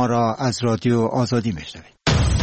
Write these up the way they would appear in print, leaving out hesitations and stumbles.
ما را از رادیو آزادی میشنوید.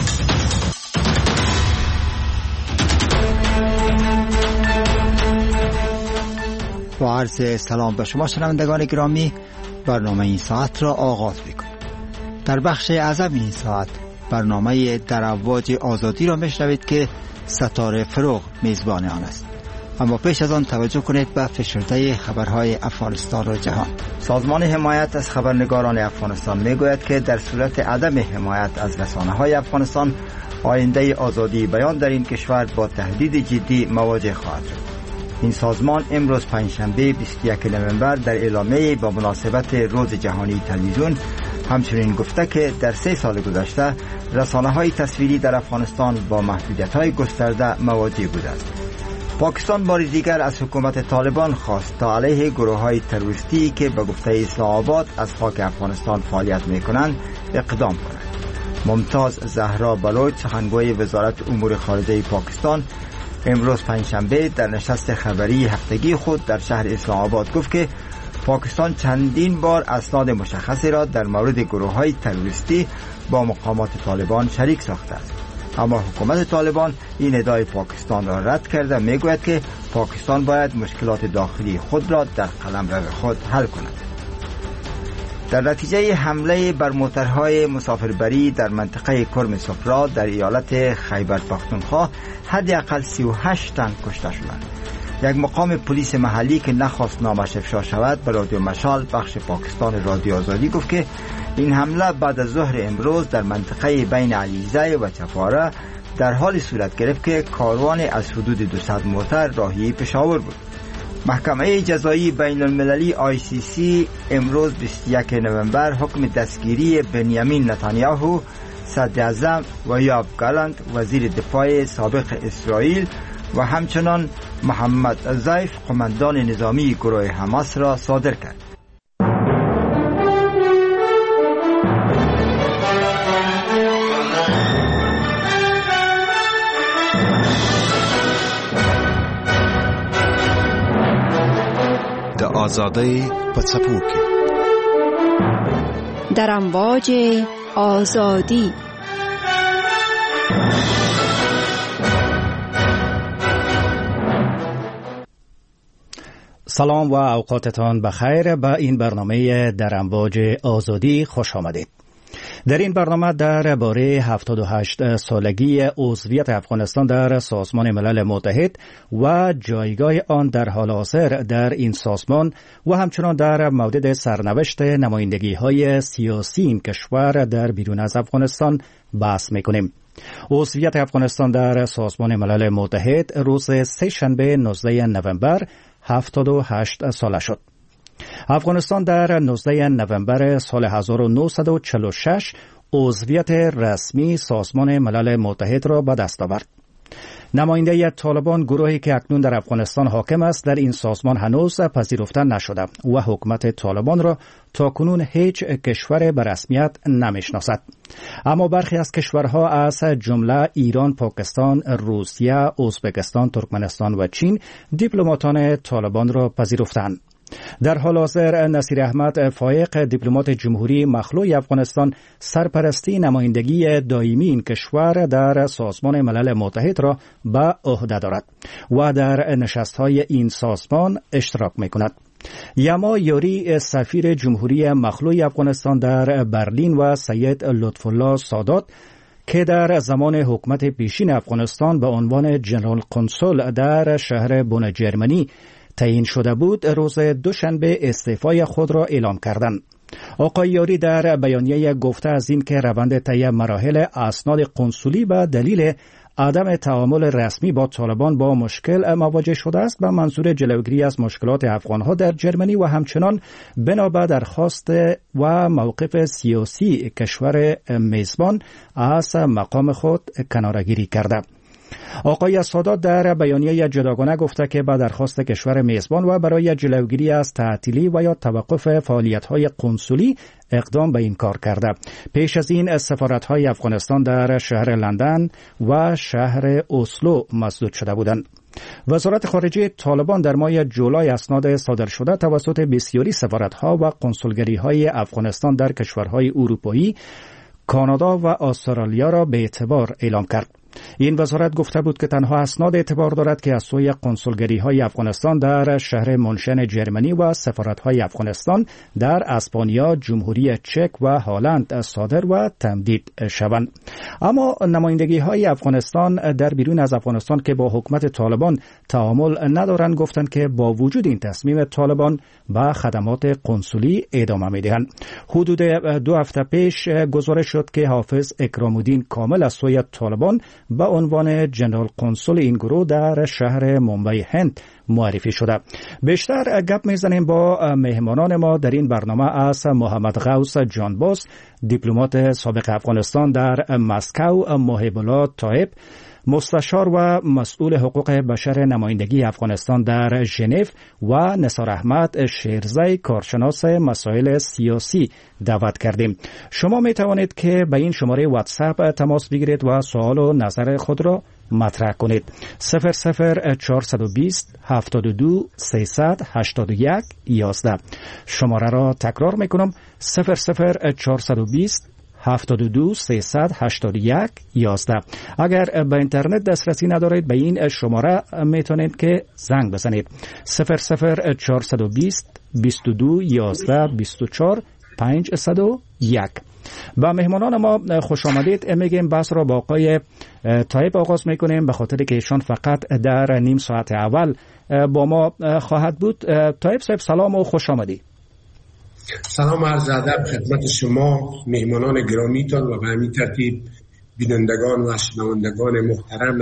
با عرض سلام به شما شنوندگان گرامی، برنامه این ساعت را آغاز می‌کنیم. در بخش اعظم این ساعت برنامه در امواج آزادی را میشنوید که ستاره فروغ میزبان آن است. اما پیش از آن توجه کنید به فشرده خبرهای افغانستان و جهان. سازمان حمایت از خبرنگاران افغانستان میگوید که در صورت عدم حمایت از رسانه‌های افغانستان، آینده آزادی بیان در این کشور با تهدید جدی مواجه خواهد شد. این سازمان امروز پنجشنبه 21 نوامبر در اعلامیه با مناسبت روز جهانی تلویزیون همچنین گفته که در 3 سال گذشته رسانه‌های تصویری در افغانستان با محدودیت‌های گسترده مواجه بوده است. پاکستان بار دیگر از حکومت طالبان خواست تا علیه گروه‌های تروریستی که به گفته اسلام آباد از خاک افغانستان فعالیت می‌کنند اقدام کند. ممتاز زهرا بلوچ، سخنگوی وزارت امور خارجه پاکستان، امروز پنجشنبه در نشست خبری هفتگی خود در شهر اسلام آباد گفت که پاکستان چندین بار اسناد مشخصی را در مورد گروه‌های تروریستی با مقامات طالبان شریک ساخته است. اما حکومت طالبان این ادعای پاکستان را رد کرده میگوید که پاکستان باید مشکلات داخلی خود را در قلمرو خود حل کند. در نتیجه حمله بر موترهای مسافربری در منطقه کرم صفرا در ایالت خیبر پختونخوا حداقل 38 تن کشته شدند. یک مقام پلیس محلی که نخواست نامش افشا شود به رادیو مشال بخش پاکستان رادیو آزادی گفت که این حمله بعد از ظهر امروز در منطقه بین علیزه و چپاره در حال صورت گرفت که کاروان از حدود 200 موتر راهی پشاور بود. محکمه جزایی بین المللی ICC امروز 21 نوامبر حکم دستگیری بنیامین نتانیاهو صدر اعظم و یوآف گالانت وزیر دفاع سابق اسرائیل و همچنان محمد زیف قماندان نظامی گروه حماس را صادر کرد. آزادی پڅپوکي در امواج آزادی. سلام و اوقاتتان بخیر. به این برنامه در امواج آزادی خوش آمدید. در این برنامه درباره 78 سالگی عضویت افغانستان در سازمان ملل متحد و جایگاه آن در حال حاضر در این سازمان و همچنان در مورد سرنوشت نمایندگی‌های سیاسی این کشور در بیرون از افغانستان بحث می‌کنیم. عضویت افغانستان در سازمان ملل متحد روز سه‌شنبه 19 نوامبر 78 ساله شد. افغانستان در 19 نوامبر سال 1946 عضویت رسمی سازمان ملل متحد را به دست آورد. نماینده طالبان، گروهی که اکنون در افغانستان حاکم است، در این سازمان هنوز پذیرفته نشده و حکومت طالبان را تاکنون هیچ کشور به رسمیت نمیشناسد. اما برخی از کشورها از جمله ایران، پاکستان، روسیه، ازبکستان، ترکمنستان و چین دیپلماتان طالبان را پذیرفتند. در حال حاضر نصیر احمد فایق، دیپلمات جمهوری مخلوع افغانستان، سرپرستی نمایندگی دائمی این کشور در سازمان ملل متحد را به عهده دارد و در نشست‌های این سازمان اشتراک می‌کند. یما یاری، سفیر جمهوری مخلوع افغانستان در برلین و سید لطف‌الله سادات که در زمان حکومت پیشین افغانستان به عنوان جنرال کنسول در شهر بن جرمنی تعیین شده بود، روز دوشنبه استعفای خود را اعلام کردند. آقای یاری در بیانیه گفته از این که روند طی مراحل اسناد کنسولی به دلیل عدم تعامل رسمی با طالبان با مشکل مواجه شده است به منظور جلوگیری از مشکلات افغانها در جرمنی و همچنان بنابر درخواست و موقف سیاسی کشور میزبان از مقام خود کناره‌گیری کرده. آقای سادات در بیانیه جداگانه گفته که با درخواست کشور میزبان و برای جلوگیری از تعطیلی و یا توقف فعالیت‌های قنصلی اقدام به این کار کرده. پیش از این سفارت‌های افغانستان در شهر لندن و شهر اسلو مسدود شده بودند. وزارت خارجه طالبان در ماه جولای اسناد صادر شده توسط بسیاری سفارت‌ها و کنسولگری‌های افغانستان در کشورهای اروپایی، کانادا و استرالیا را به اعتبار اعلام کرد. این وزارت گفته بود که تنها اسناد اعتبار دارد که از سوی کنسولگری‌های افغانستان در شهر منشن جرمنی و سفارت‌های افغانستان در اسپانیا، جمهوری چک و هلند صادر و تمدید شوند. اما نمایندگی‌های افغانستان در بیرون از افغانستان که با حکومت طالبان تعامل ندارند گفتند که با وجود این تصمیم طالبان به خدمات کنسولی ادامه می‌دهند. حدود 2 هفته پیش گزارش شد که حافظ اکرام الدین کامل از سوی طالبان به عنوان جنرال کنسول این گروه در شهر ممبئی هند معرفی شده. بیشتر گپ میزنیم با مهمانان ما در این برنامه از محمد غوث جانباز، دیپلمات سابق افغانستان در مسکو، محب الله طایب، مستشار و مسئول حقوق بشر نمایندگی افغانستان در ژنو و نثار احمد شیرزی، کارشناس مسائل سیاسی دعوت کردیم. شما می توانید که به این شماره واتساپ تماس بگیرید و سوال و نظر خود را مطرح کنید. 00420 72 381 11. شماره را تکرار می کنم: 00420 72 381 11. اگر به اینترنت دسترسی ندارید به این شماره میتونید که زنگ بزنید: 00420 22 11 24 501. با مهمانان ما خوش آمدید میگیم. بحث را با آقای طایب آغاز میکنیم به خاطر که ایشان فقط در نیم ساعت اول با ما خواهد بود. طایب صاحب سلام و خوش آمدید. سلام عرض ادب خدمت شما مهمانان گرامیتان و به همین ترتیب بینندگان و شنوندگان محترم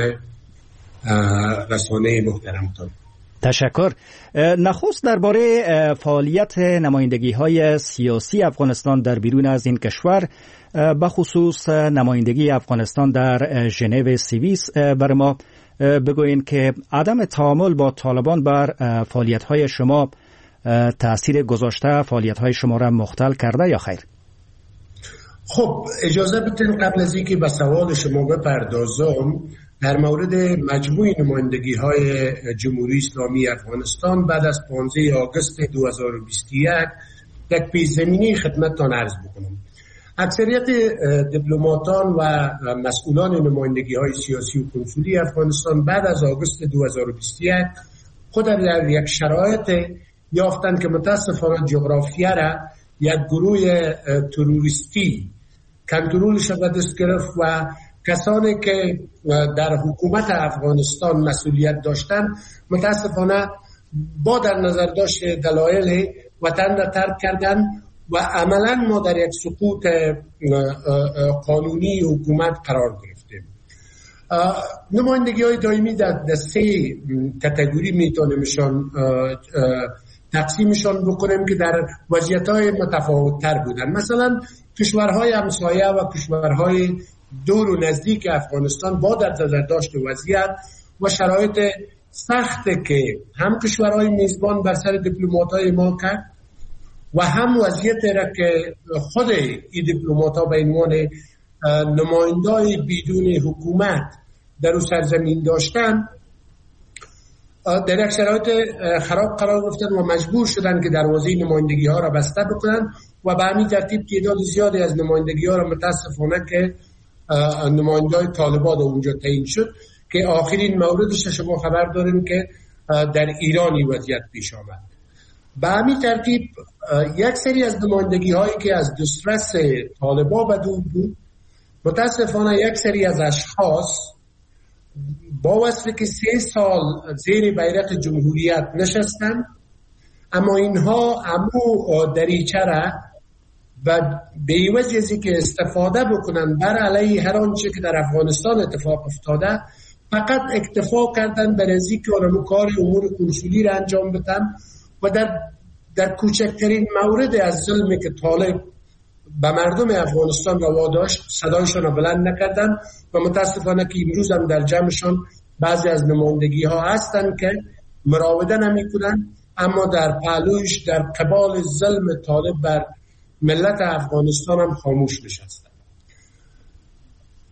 رسانه محترمتان. تشکر. نخست درباره فعالیت نمایندگی‌های سیاسی افغانستان در بیرون از این کشور، به خصوص نمایندگی افغانستان در ژنو سوئیس، بر ما بگوین که عدم تعامل با طالبان بر فعالیت‌های شما تأثیر گذاشته، فعالیت‌های شما را مختل کرده یا خیر؟ خب اجازه بدین قبل از اینکه به سوال شما بپردازم در مورد مجموع نمایندگی‌های جمهوری اسلامی افغانستان بعد از 15 آگوست 2021 یک پیش‌زمینه خدمتتان عرض بکنم. اکثریت دیپلماتان و مسئولان نمایندگی‌های سیاسی و کنسولی افغانستان بعد از آگوست 2021 خود در یک شرایط یافتن که متاسفانه جغرافیا را یک گروه تروریستی کنترلش به دست گرفت و کسانی که در حکومت افغانستان مسئولیت داشتن متاسفانه با در نظر داشت دلایل وطن را ترک کردن و عملا ما در یک سقوط قانونی حکومت قرار گرفتیم. نمایندگی های دائمی در 3 کاتگوری میتونیمشان تقسیمشان بکنیم که در وضعیت‌های متفاوت‌تر بودن. مثلا کشورهای همسایه و کشورهای دور و نزدیک افغانستان با در نظر داشت وضعیت و شرایط سخته که هم کشورهای میزبان بر سر دیپلمات‌های ما کرد و هم وضعیت را که خود این دیپلمات‌ها به عنوان نمایندای بدون حکومت در اون سرزمین داشتن در یک شرایط خراب قرار گرفتن و مجبور شدن که دروازه نمایندگی ها را بسته بکنن و به همین ترتیب تعداد زیادی از نمایندگی ها را متاسفانه که نمایندای طالبان اونجا تعیین شد که آخرین موردش شما خبر دارین که در ایرانی وضعیت پیش آمد. به همین ترتیب یک سری از نمایندگی هایی که از دسترس طالبان بدون بود متاسفانه یک سری از اشخاص با وصفی که 3 سال زیر بیرق جمهوریت نشستن اما اینها امو دریچه را به عوض ازی که استفاده بکنن بر علیه هر آنچه که در افغانستان اتفاق افتاده فقط اکتفا کردن بر ازی که اونمو کار امور کنسولی را انجام بدن و در کوچکترین مورد از ظلمی که طالب به مردم افغانستان روا داشت صدایشان را بلند نکردن و متاسفانه که امروز هم در جمعشان بعضی از نمایندگی ها هستن که مراوده نمی کنن اما در پهلوش در قبال ظلم طالب بر ملت افغانستان هم خاموش نشستن.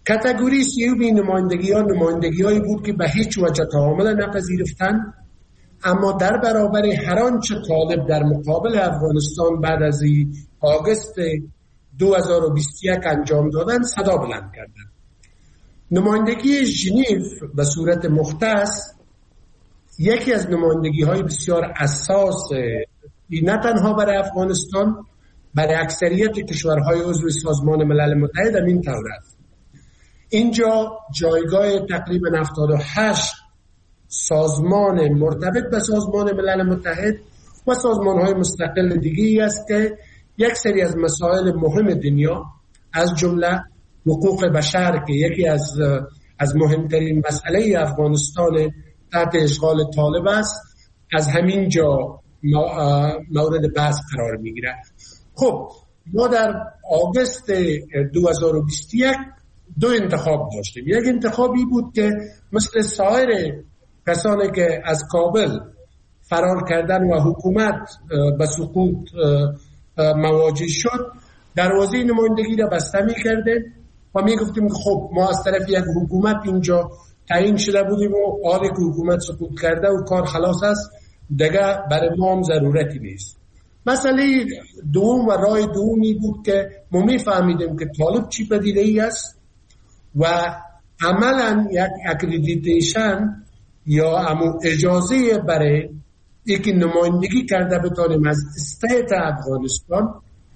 کاتگوری سیومی نمایندگی هایی بود که به هیچ وجه تعامل نپذیرفتند، اما در برابر هر آنچه طالب در مقابل افغانستان بعد از آگوست 2021 انجام دادن صدا بلند کردند. نمایندگی ژنو به صورت مختص یکی از نمایندگی های بسیار اساس نه تنها برای افغانستان، برای اکثریت کشورهای عضو سازمان ملل متحد هم این طور است. اینجا جایگاه تقریبا 78 سازمان مرتبط به سازمان ملل متحد و سازمان‌های مستقل دیگری است که یک سری از مسائل مهم دنیا از جمله حقوق بشر که یکی از مهمترین مسئله افغانستان تحت اشغال طالب است، از همین جا مورد بحث قرار میگیره. خب ما در آگوست 2021 دو انتخاب داشتیم. یک انتخابی بود که مثل سایر کسانی که از کابل فرار کردن و حکومت به سقوط مواجه شد، دروازه نمایندگی را بسته می‌کردیم و میگفتیم خب ما از طرف یک حکومت اینجا تعیین شده بودیم و حالی که حکومت سقوط کرده و کار خلاص است دیگه برای ما هم ضرورتی نیست. مسئله دوم و راه دومی بود که ما میفهمیدیم که طالب چی پدیده‌ای است و عملا یک اکریدیتیشن یا اجازه برای اینکه نمایندگی کرده بتانیم از استیت افغانستان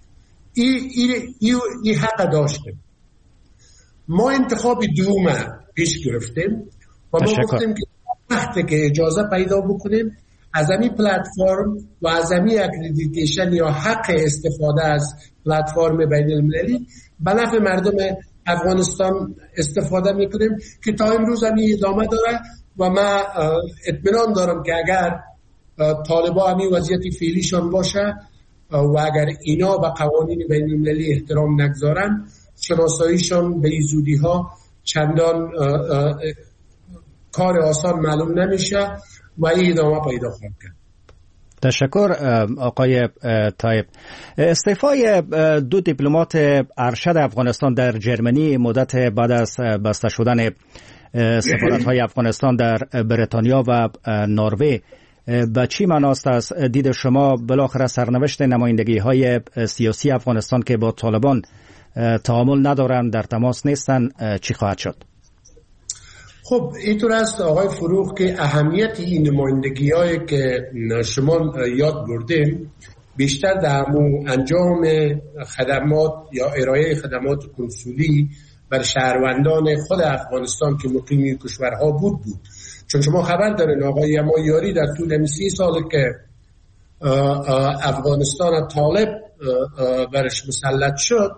این حق داشتیم. ما انتخاب دوم پیش گرفتیم و ما گفتیم که وقتی که اجازه پیدا بکنیم از همین پلتفرم و از همین اکریدیتیشن یا حق استفاده از پلتفرم بین المللی به نفع مردم افغانستان استفاده میکنیم که تا امروز همین ادامه داره و من اطمینان دارم که اگر طالبان همین وضعیت فعلیشان باشه و اگر اینا به قوانین بین المللی احترام نگذارن، شناساییشان به این زودی ها چندان کار آسان معلوم نمیشه و این ادامه پیدا خواهد کرد. تشکر آقای طایب. استعفای دو دیپلمات ارشد افغانستان در جرمنی مدت بعد از بسته شدن سفارت‌های افغانستان در بریتانیا و نروژ به چی معناست از دید شما بالاخره سرنوشت نمایندگی‌های سیاسی افغانستان که با طالبان تعامل ندارند، در تماس نیستند، چی خواهد شد؟ خب اینطور است آقای فروغ که اهمیت این نمایندگی‌هایی که شما یاد بردیم بیشتر در انجام خدمات یا ارائه خدمات کنسولی بر شهروندان خود افغانستان که مقیم کشورها بود. چون شما خبر دارین آقای یمایاری در طول 30 سال که افغانستان طالب برش مسلط شد،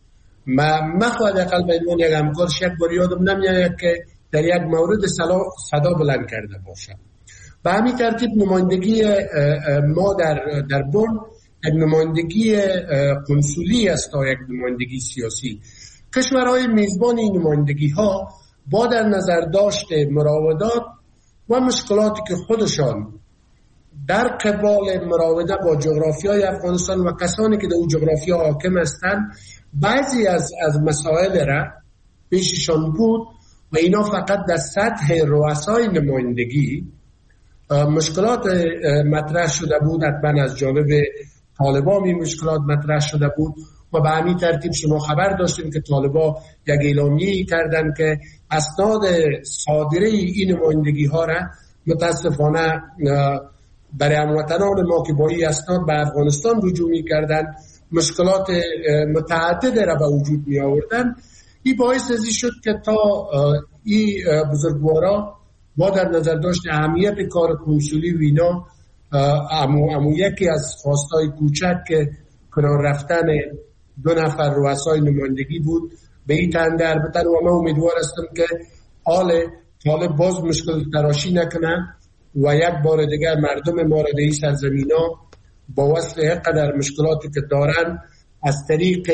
من خواهد اقل به عنوان یک همکار شک بار یادم نمیاد که در یک مورد صدا بلند کرده باشم. به همین ترتیب نمایندگی ما در بن یک نمایندگی کنسولی است تا یک نمایندگی سیاسی. کشورهای میزبان این نمایندگی ها با در نظر داشته مراودات و مشکلاتی که خودشان در قبال مراوده با جغرافیای افغانستان و کسانی که در اون جغرافیا حاکم هستند بعضی از مسائل را پیششان بود و اینا فقط در سطح رؤسای نمایندگی مشکلات مطرح شده بود. حتما از جانب طالبان این مشکلات مطرح شده بود و به همین ترتیب شما خبر داشتیم که طالبان یک اعلامیه‌ای کردند که اسناد صادره این نمایندگی ها را متاسفانه برای هموطنان ما که با این اسناد به افغانستان رجوع می‌کردند مشکلات متعدد را به وجود می آوردن. این باعث ازی شد که تا این بزرگوارا با در نظر داشت اهمیت کار کنسولی و اینا امو یکی از خواستای کوچک که کنار رفتن 2 نفر رؤسای نمایندگی بود به این تنده. البته و من امیدوار هستم که حال طالب باز مشکل تراشی نکنه و یک بار دیگر مردم ما را در این سرزمینا با وصل قدر مشکلاتی که دارن از طریق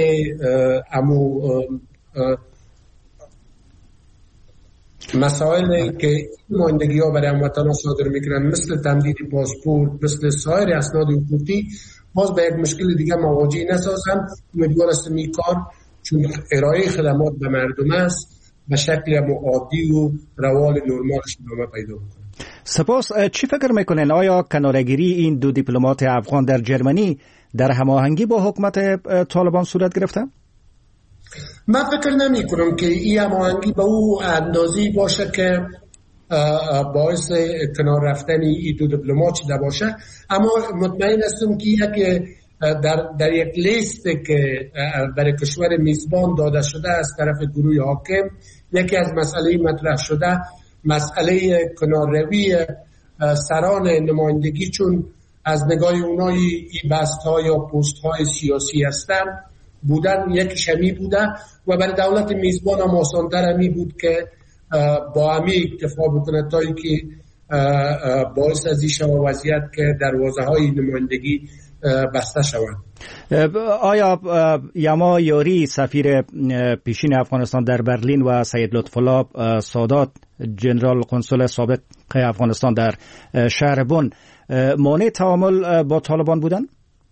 مسائلی که نمایندگی ها برای هموطنان صادر میکنن مثل تمدید پاسپورت، مثل سایر اسناد حقوقی، باز به یک مشکل دیگه مواجه نسازن. امیدوار هستم این کار چون ارائه خدمات به مردم است به شکل عادی و روال نرمالش ادامه پیدا بکنه. سپاس. چی فکر میکنین آیا کناره‌گیری این دو دیپلمات افغان در جرمنی در هماهنگی با حکومت طالبان صورت گرفته؟ من فکر نمی کنم که این هماهنگی به او اندازی باشه که باعث کنار رفتن این دو دیپلمات شده باشه، اما مطمئن هستم که در یک لیست که برای کشور میزبان داده شده از طرف گروه حاکم، یکی از مسئله مطرح شده مسئله کنارروی سران نمایندگی، چون از نگاه اونایی این بست‌ها یا پست‌های سیاسی هستن بودن، یک شمی بوده و برای دولت میزبان هم آسان‌تر همی بود که با همی اکتفا بکنه تا اینکه باعث از این شما وضعیت که دروازه‌های نمایندگی بسته شوند. آیا یما یاری سفیر پیشین افغانستان در برلین و سید لطف‌الله سادات جنرال کنسول سابق افغانستان در شهر بن مانع تعامل با طالبان بودن؟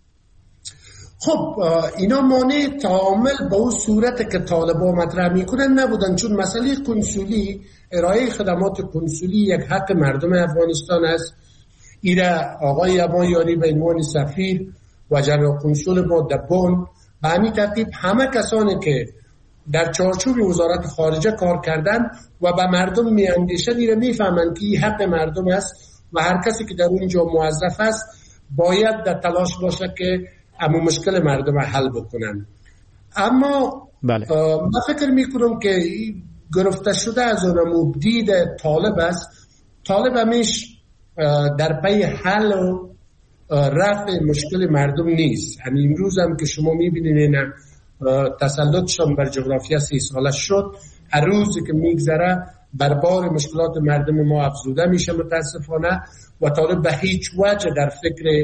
خب اینا مانع تعامل با اون صورت که طالبان مطرح میکنن نبودن، چون مسئله کنسولی، ارائه خدمات کنسولی یک حق مردم افغانستان است. ایره آقای یما یاری به عنوان سفیر و جنرال کنسول ما در بن به همین ترتیب همه کسانی که در چارچوب وزارت خارجه کار کردن و به مردم میاندیشن ایره میفهمن که این حق مردم است و هر کسی که در اونجا موظف است باید در تلاش باشه که اما مشکل مردم حل بکنن. اما من فکر میکنم که گرفته شده از اون دید طالب است. طالب همیش در پی حل و رفع مشکل مردم نیست. همین امروز هم که شما میبینید اینا تسلطشان بر جغرافیا 3 ساله شد، هر روزی که میگذره بربار مشکلات مردم ما افزوده میشه متاسفانه و طالب به هیچ وجه در فکر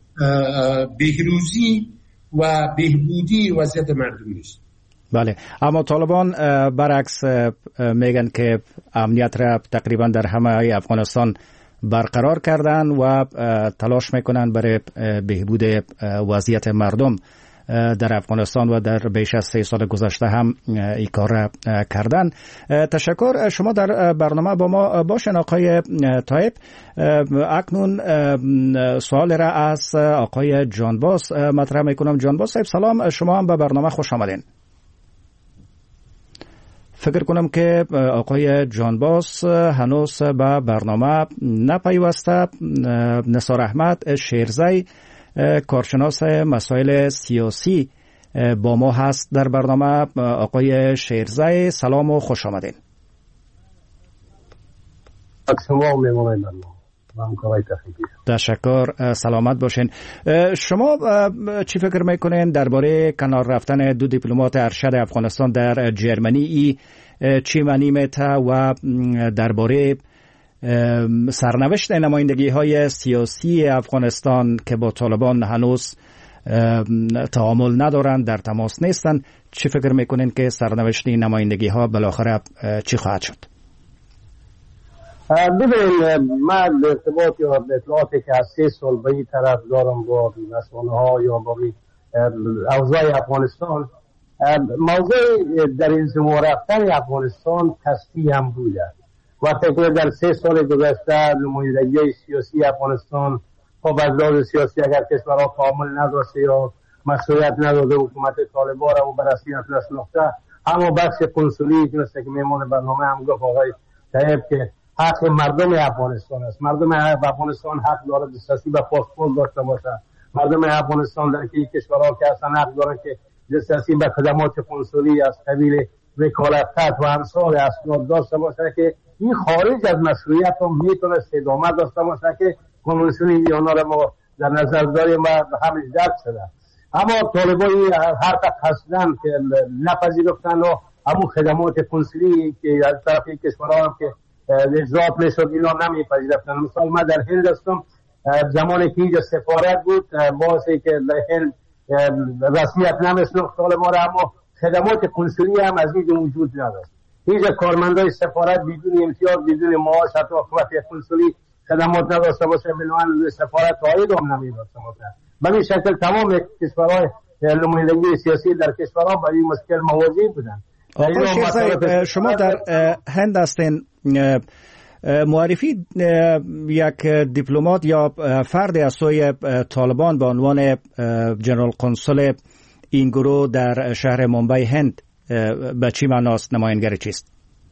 بهروزی و بهبودی وضعیت مردم نیست. بله، اما طالبان برعکس میگن که امنیت را تقریبا در همه افغانستان برقرار کردن و تلاش میکنن برای بهبود وضعیت مردم در افغانستان و در بیش از 3 سال گذشته هم این کار را کردن. تشکر. شما در برنامه با ما باشین آقای طایب. اکنون سوال را از آقای جانباز مطرح میکنم. جانباز صاحب سلام، شما هم به برنامه خوش آمدین. فکر کنم که آقای جانباز هنوز به برنامه نپیوسته. نثار احمد شیرزی کارشناس مسائل سیاسی با ما هست در برنامه. آقای شیرزی سلام و خوش آمدین. تشکر، سلامت باشین. شما چی فکر میکنین درباره کنار رفتن دو دیپلمات ارشد افغانستان در جرمنی؟ چی معنی میته و درباره سرنوشت نمایندگی های سیاسی افغانستان که با طالبان هنوز تعامل ندارند، در تماس نیستند، چی فکر میکنین که سرنوشت نمایندگی ها بالاخره چی خواهد شد؟ ببینید، من به ارتباط یا اطلاعاتی که از 3 سال به این طرف دارم با رسانه ها یا با اوضاع افغانستان، موضوع در انزوا رفتن افغانستان تصفیه هم بوده. وقتی که در 3 سال گذشته نمایندگی سیاسی افغانستان خب از لحاظ سیاسی اگر کشورها تعامل نداشته یا مسئولیت نداده حکومت طالبان را و به رسمیت نشناخته، اما بخش کنسولی که مثل که میمون برنامه هم گفت آقای طیب که حق مردم افغانستان است. مردم افغانستان حق داره دسترسی به پاسپورت داشته باشه. مردم افغانستان در که کشورها که اصلا حق داره که دسترسی به خدمات کنسولی از قبیل وکالت و امثال اسناد داشته باشه که این خارج از مشروعیت هم میتونه ادامه داشته باشه که کنوانسیون ویانا را ما در نظر داریم و همش درک شده. اما طالبان هر قصدن که نپذیرفتن و همون خدمات کنسولی که از طرف کشورها هم که اجرات میشد اینا نمیپذیرفتن. مثلا من در هند هستم، زمانی که اینجا سفارت بود باعثی که در هند رسمیت نمیشناخت طالبان را، اما خدمات کنسولی هم از اینجا وجود نداشت. اینجا کارمندای سفارت بدون امتیاز بدون معاش حتی قوت کنسولی خدمات نداشته باشه، بنابراین سفارت عاید هم نمیداشته باشه. به این شکل تمام کشورهای نمایندگی سیاسی در کشورها با این مشکل مواجه بودن. آقای شیرزایی، شما در هند هستین، معرفی یک دیپلمات یا فرد از سوی طالبان به عنوان جنرال کنسول این گروه در شهر ممبئی هند به چی معناست؟ نمایانگر چیست؟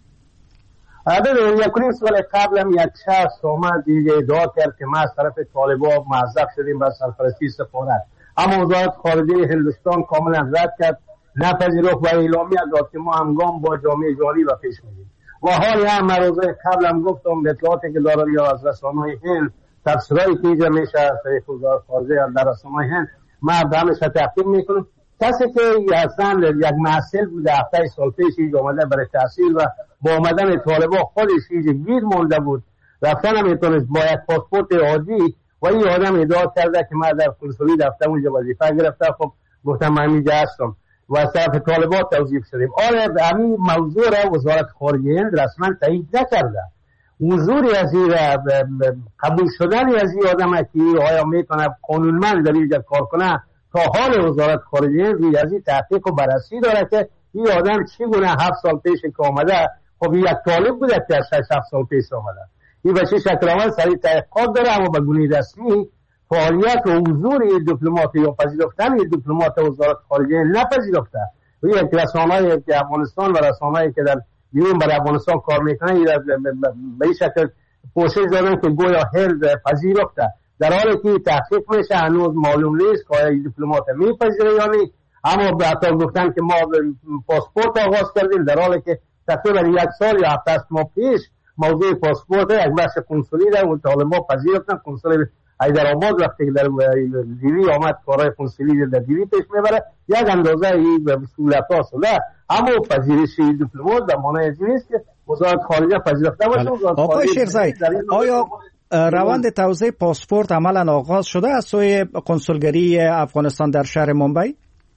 یکونیم سال قبلم یک شخص آمد دیگه ادعا کرد که ما از طرف طالبان معذب شدیم به سرپرستی سفارت، اما وزارت خارجه هندوستان کاملا رد کرد، نپذیرفت و اعلامیه داد که ما همگام با جامعه جهانی و پیش میریم. و حالی هم روزه قبلم گفتم اطلاعاتی که دارم یا از رسانه‌های هند، تفسیرایی که اینجا میشه از طریق وزارت خارجه در رسانه‌های هند، ما همش تحقیق میکنم. کسی که اصلا یک محصل بوده 7 سال پیش اینجا آمده برای تحصیل و با آمدن طالبان خودش اینجا گیر مونده بود، رفتن هم میتونست با یک پاسپورت عادی، و این آدم ادعا کرده که ما در کنسولی رفتم اونجا وظیفه گرفتم. خب گفتم من اینجا هستم و از طرف طالبان توظیف شدیم. آره همین موضوع را وزارت خارجه هند رسما تایید نکرده. حضوری از این قبول شدن از این آدم که آیا میتونه قانونمند در اینجا کار کنه، تا حال وزارت خارجه هند از این تحقیق و بررسی داره که این آدم چگونه 7 سال پیش که آمده، خب یک طالب بوده که 6-7 سال پیش آمده، این به چه شکل آمد سریع تحقیقات داره، اما به گونه رسمی فعالیت و حضور دیپلمات یا پذیرفتن دیپلمات وزارت خارجه نپذیرفته. و یک رسانه‌ای که افغانستان و رسانه‌ای که در بیرون برای افغانستان کار میکنه به این شکل پوشش دادن که گویا هند پذیرفته، در حالی که تحقیق میشه هنوز معلوم نیست که دیپلمات میپذیره یا نه. اما به حتی گفتن که ما پاسپورت آغاز کردیم، در حالی که تقریبا 1 سال یا 7 ماه پیش موضوع پاسپورت یک بخش کنسولی در اون طالبان پذیرفتن. کنسول حیدرآباد وقتی در دیوی آمد کارهای کنسولی در دیوی پیش میبره، یک اندازه این سهولت‌ها شده، اما پذیرش دیپلمات در معنی از نیست که وزارت خارجه پذیرفته باشه. آقای شیرزایی، آیا روند توزیع پاسپورت عملا آغاز شده از سوی کنسولگری افغانستان در شهر ممبئی؟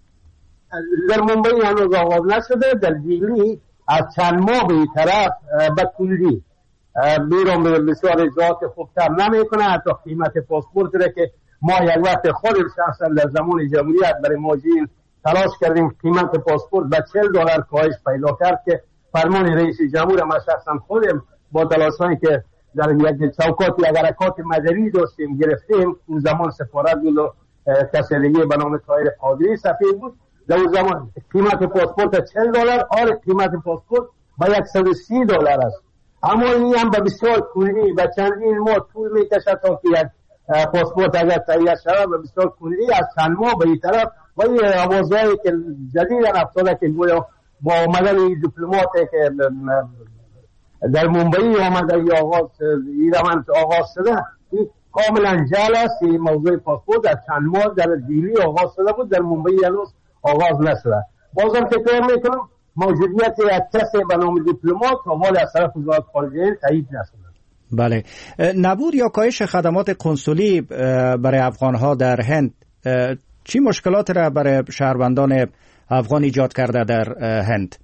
در ممبئی هنوز آغاز نشده. در دیلی از چند ماه به این طرف به کلی بیرون به بسیار اجراعات خوبتر نمیکنه. حتی قیمت پاسپورت را که ما یک وقت خودم شخصا در زمان جمهوریت برای مهاجرین تلاش کردیم، قیمت پاسپورت به $40 کاهش پیدا کرد که فرمان رئیس جمهور ما شخصا خودم با تلاشایی که در یک چوکات یا حرکات مدنی داشتیم گرفتیم. اون زمان سفارت بود و کسی دیگه به نام طاهر قادری سفیر بود. در اون زمان قیمت پاسپورت $40، آره قیمت پاسپورت به $130 است. اما این هم به بسیار کلی و چندین ماه طول میکشه تا که یک پاسپورت اگر تهیه شود، به بسیار کلی از چند ماه به این طرف. و این آوازهایی که جدیداً افتاده که گویا با آمدن دیپلماتی که در ممبئی آمده یا این روند آغاز شده، این کاملا جعل است. این موضوع پاسپورت در چند ماه در دیلی آغاز شده بود، در ممبئی هنوز آغاز نشده. بازم تکرار میکنم موجودیت یک کسی به نام دیپلمات تا حال از طرف وزارت خارجه تایید نشده. بله، نبود یا کاهش خدمات کنسولی برای افغانها در هند چی مشکلات را برای شهروندان افغان ایجاد کرده در هند؟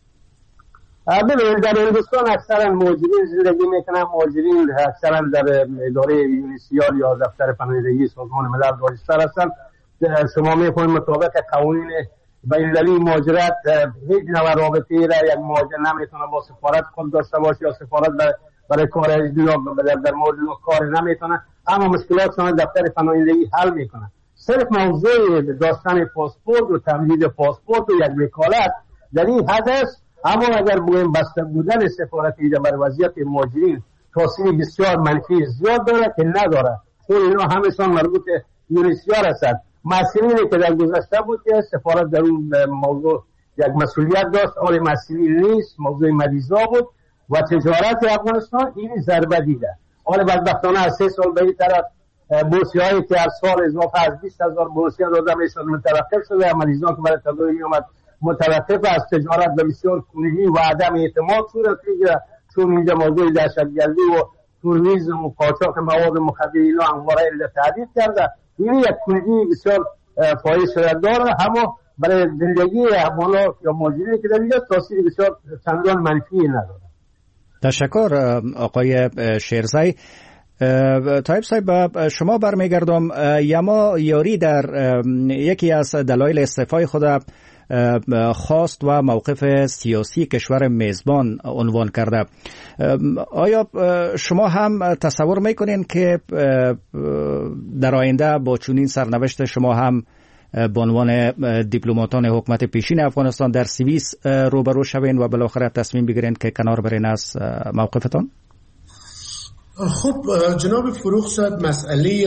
ببینید در هندوستان اکثرا مهاجرین زندگی میکنن. مهاجرین اکثرا در اداره یونیسیال یا دفتر پناهندگی سازمان ملل راجستر هستند. شما میفهمید مطابق قوانین بین‌المللی مهاجرت هیچ نوع رابطه‌ای را یک مهاجر نمیتونه با سفارت خود داشته باشه یا سفارت برای کار در مورد کار نمیتونه، اما مشکلاتشون دفتر پناهندگی حل میکنه. صرف موضوع داشتن پاسپورت و تمدید پاسپورت و یک وکالت در این حد است. اما اگر بگوییم بسته بودن سفارت ایجا بر وضعیت مهاجرین تاثیر بسیار منفی زیاد داره که نداره، چون اینا همشان مربوط یونیسیار هستند. مسئولینی که در گذشته بود که سفارت در اون موضوع یک مسئولیت داشت، حال مسئولی نیست، موضوع مریضا بود و تجارت افغانستان این ضربه دیده. حال بدبختانه از 3 سال به این طرف بورسیهایی که هر سال اضافه از 20,000 بورسیه داده میشد متوقف شده. مریضا که برای تداوی اومد متوقف از تجارت به بسیار کلی و عدم اعتماد صورت میگیره، چون اینجا موضوع دهشتگردی و تروریسم و قاچاق مواد مخدر اینا همواره علت تهدید کرده. این یک کلی بسیار فاحش داره، اما برای زندگی افغان‌ها یا مهاجرینی که در اینجا تاثیر بسیار چندان منفی نداره. تشکر آقای شیرزایی. طایب صاحب شما برمیگردم. یما یاری در یکی از دلایل استعفای خود خواست و موقف سیاسی کشور میزبان عنوان کرده. آیا شما هم تصور میکنین که در آینده با چنین سرنوشت شما هم به عنوان دیپلماتان حکومت پیشین افغانستان در سوئیس روبرو شوین و بالاخره تصمیم بگیرین که کنار برین از موقفتان؟ خب جناب فروخ صاحب، مسئله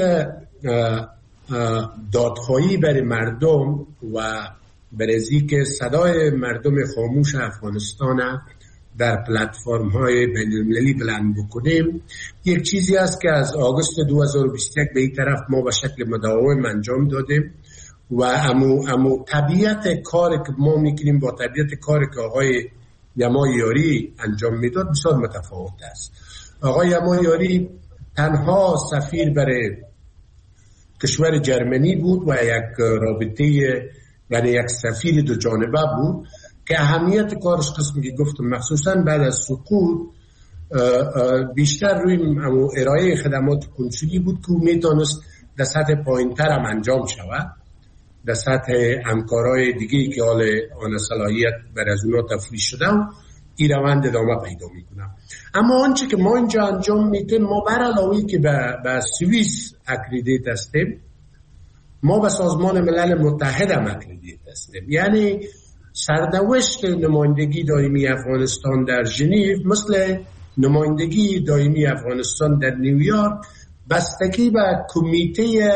دادخواهی برای مردم و برای که صدای مردم خاموش افغانستان در پلتفرم های بین المللی بلند بکنیم یک چیزی است که از آگوست 2021 به این طرف ما به شکل مداوم انجام دادیم و امو طبیعت کار که ما میکنیم با طبیعت کار که آقای یما یاری انجام میداد بسیار متفاوت است. آقای یما یاری تنها سفیر برای کشور جرمنی بود و یک رابطه یعنی یک سفیر دو جانبه بود که اهمیت کارش قسمی که گفتم مخصوصا بعد از سقوط بیشتر روی ارائه خدمات کنسولی بود که میتونست در سطح پایین‌تر هم انجام شود، در سطح همکارای دیگه‌ای که حال آن صلاحیت بر از اونا تفریح شده و این روند ادامه پیدا میکنم. اما آنچه که ما اینجا انجام میدیم، ما بر علاوه که به سوئیس اکریدیت هستیم، ما به سازمان ملل متحد هم اکریدیت هستیم. یعنی سرنوشت نمایندگی دائمی افغانستان در ژنو مثل نمایندگی دائمی افغانستان در نیویورک بستگی به کمیته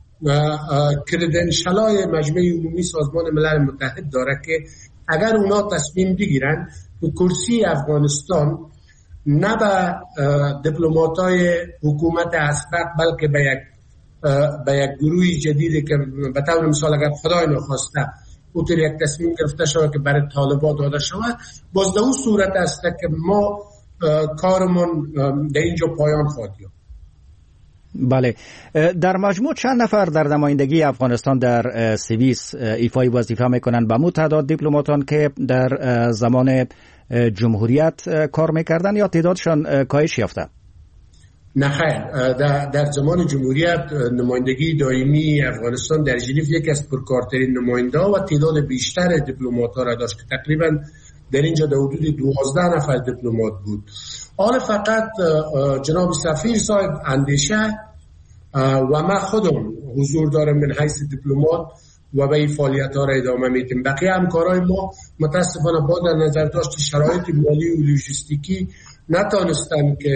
کردنشلای مجمع عمومی سازمان ملل متحد داره که اگر اونا تصمیم بگیرن که کرسی افغانستان نه به دیپلماتای حکومت اسبق بلکه به یک گروه جدیدی که به طور مثال اگر خدای نخواسته اوتر یک تصمیم گرفته شود که برای طالبان داده شود، باز در اون صورت است که ما کارمون در اینجا پایان خواهد یافت. بله، در مجموع چند نفر در نمایندگی افغانستان در سوئیس ایفای وظیفه میکنن؟ به مو تعداد دیپلماتان که در زمان جمهوریت کار میکردن یا تعدادشان کاهش یافته؟ نه خیر، در زمان جمهوریت نمایندگی دائمی افغانستان در ژنو یکی از پرکارترین نماینده‌ها و تعداد بیشتر دیپلمات‌ها را داشت که تقریبا در اینجا در حدود 12 نفر دیپلمات بود. حالا فقط جناب سفیر صاحب اندیشه و من خودم حضور دارم من حیث دیپلمات و به این فعالیت‌ها را ادامه میدیم. بقیه همکارای ما متاسفانه با در نظر داشت شرایط مالی و لوجستیکی نتانستن که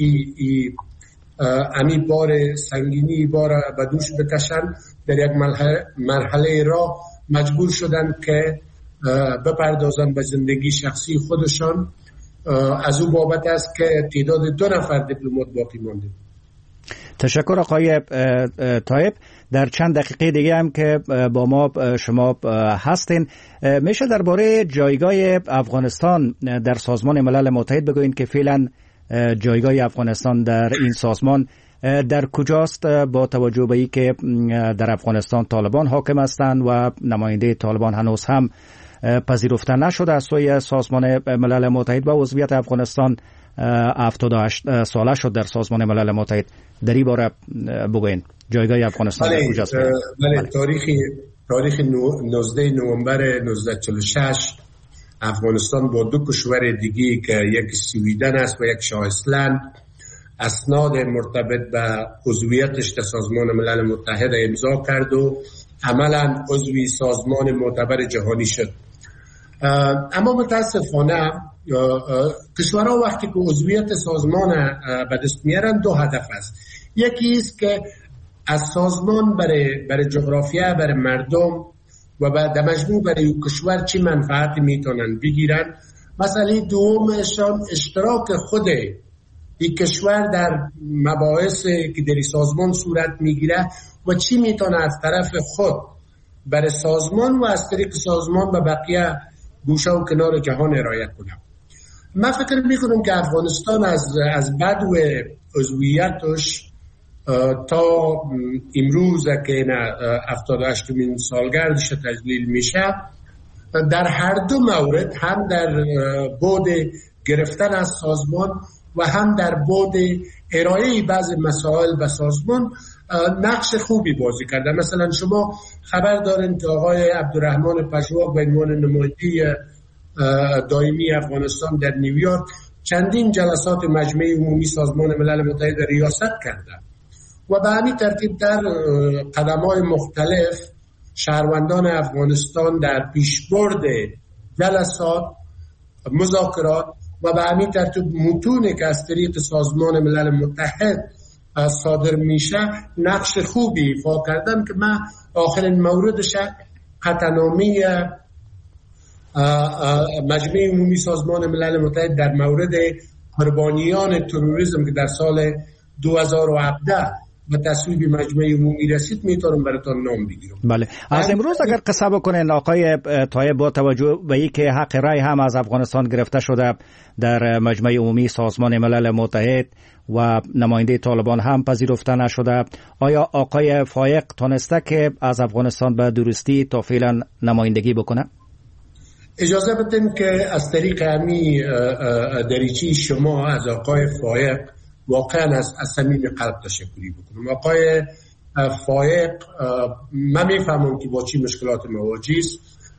امی بار سنگینی بار به دوش بکشن. در یک مرحله را مجبور شدن که بپردازن به زندگی شخصی خودشان. از اون بابت است که تعداد 2 نفر دیپلمات باقی مانده. تشکر آقای طایب. در چند دقیقه دیگه هم که با ما شما هستین، میشه درباره جایگاه افغانستان در سازمان ملل متحد بگوین که فعلا جایگاه افغانستان در این سازمان در کجاست، با توجه به اینکه در افغانستان طالبان حاکم هستند و نماینده طالبان هنوز هم پذیرفته نشده از سوی سازمان ملل متحد و عضویت افغانستان 78 ساله شد در سازمان ملل متحد. در این باره بگوین جایگاه افغانستان در کجاست؟ بله، تاریخ 19 نوامبر 1946 افغانستان با 2 کشور دیگی که یک سویدن است و یک شاه ایسلند اسناد مرتبط به عضویتش در سازمان ملل متحد امضا کرد و عملا عضوی سازمان معتبر جهانی شد. اما متاسفانه کشورها وقتی که عضویت سازمان به دست میارن 2 هدف است. یکی است که از سازمان برای جغرافیا، برای مردم و در مجموع برای کشور چی منفعتی میتونن بگیرن. مسئله دومشان اشتراک خود این کشور در مباحث که در سازمان صورت میگیره و چی میتونه از طرف خود برای سازمان و از طریق سازمان به بقیه گوشه و کنار جهان ارائه کنه. من فکر میکنم که افغانستان از بدو عضویتش تا امروز که 78مین سالگردش تجلیل میشه در هر 2 مورد، هم در بعد گرفتن از سازمان و هم در بعد ارائه بعض مسائل به سازمان نقش خوبی بازی کرده. مثلا شما خبر دارین که آقای عبدالرحمن پژواک به عنوان نماینده دائمی افغانستان در نیویورک چندین جلسات مجمع عمومی سازمان ملل متحد ریاست کرده و به همین ترتیب در قدم‌های مختلف شهروندان افغانستان در پیشبرد جلسات، مذاکرات و به همین ترتیب متونی که از طریق سازمان ملل متحد صادر میشه نقش خوبی ایفا کردن که من آخرین موردش قطعنامه مجمع عمومی سازمان ملل متحد در مورد قربانیان تروریسم که در سال 2017 به تصویب مجمع عمومی رسید میتونم براتون نام بگیرم. بله. از امروز اگر قصه بکنین آقای طایب، با توجه به اینکه حق رای هم از افغانستان گرفته شده در مجمع عمومی سازمان ملل متحد و نماینده طالبان هم پذیرفته نشده، آیا آقای فایق تونسته که از افغانستان به درستی تا فعلا نمایندگی بکنه؟ اجازه بدین که از طریق همی دریچه شما از آقای فایق واقعا از صمیم قلب تشکری بکنم. آقای فایق من میفهمم که با چی مشکلات مواجه است،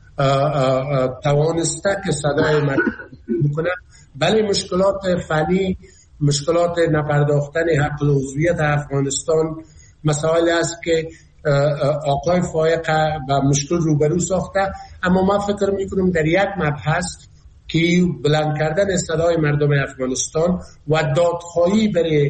توانسته که صدای من بکنه، ولی مشکلات فنی، مشکلات نپرداختن حق العضویت افغانستان مسائل است که آقای فایق با مشکل روبرو ساخته. اما من فکر میکنم در یک مبحث که بلند کردن صدای مردم افغانستان و دادخواهی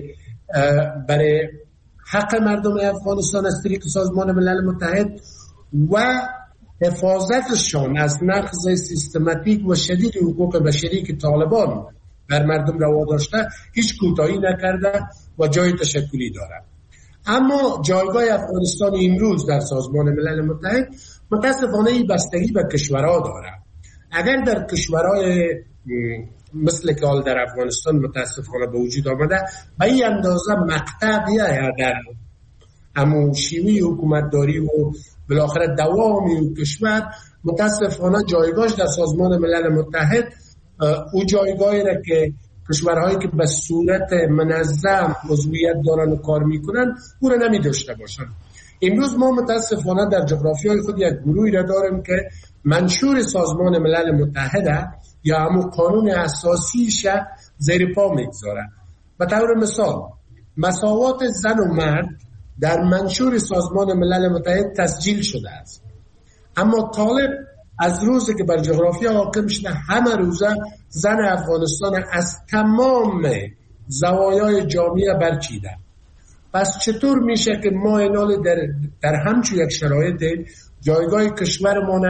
برای حق مردم افغانستان از طریق سازمان ملل متحد و حفاظتشان از نقض سیستماتیک و شدید حقوق بشری که طالبان بر مردم روا داشته هیچ کوتاهی نکرده و جای تشکری دارد. اما جایگاه افغانستان امروز در سازمان ملل متحد متاسفانه بستگی به کشورها دارد. اگر در کشورهای مثل که حال در افغانستان متاسفانه به وجود آمده به این اندازه مقطع بیاید در همون شیوه حکومتداری و بالاخره دوامی و کشور، متاسفانه جایگاهش در سازمان ملل متحد او جایگاهی را که کشورهایی که به صورت منظم عضویت دارن و کار میکنن او را نمی داشته باشن. امروز ما متاسفانه در جغرافیای خود یک گروهی را داریم که منشور سازمان ملل متحد یا همون قانون اساسیش زیر پا میگذاره. به طور مثال مساوات زن و مرد در منشور سازمان ملل متحد تسجیل شده است، اما طالب از روزی که بر جغرافیا حاکم شده همه روزه زن افغانستان از تمام زوایای جامعه برچیده. پس چطور میشه که ما اینال در همچون یک شرایط جایگاه کشورمون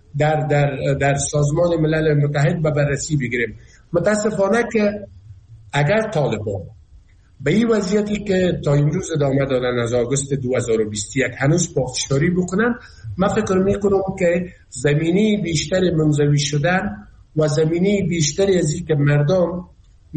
در سازمان ملل متحد به بررسی بگیریم؟ متاسفانه که اگر طالبان به این وضعیتی که تا امروز ادامه دادن از آگوست 2021 هنوز پافشاری بکنن، من فکر میکنم که زمینی بیشتر منزوی شدن و زمینی بیشتری از این که مردم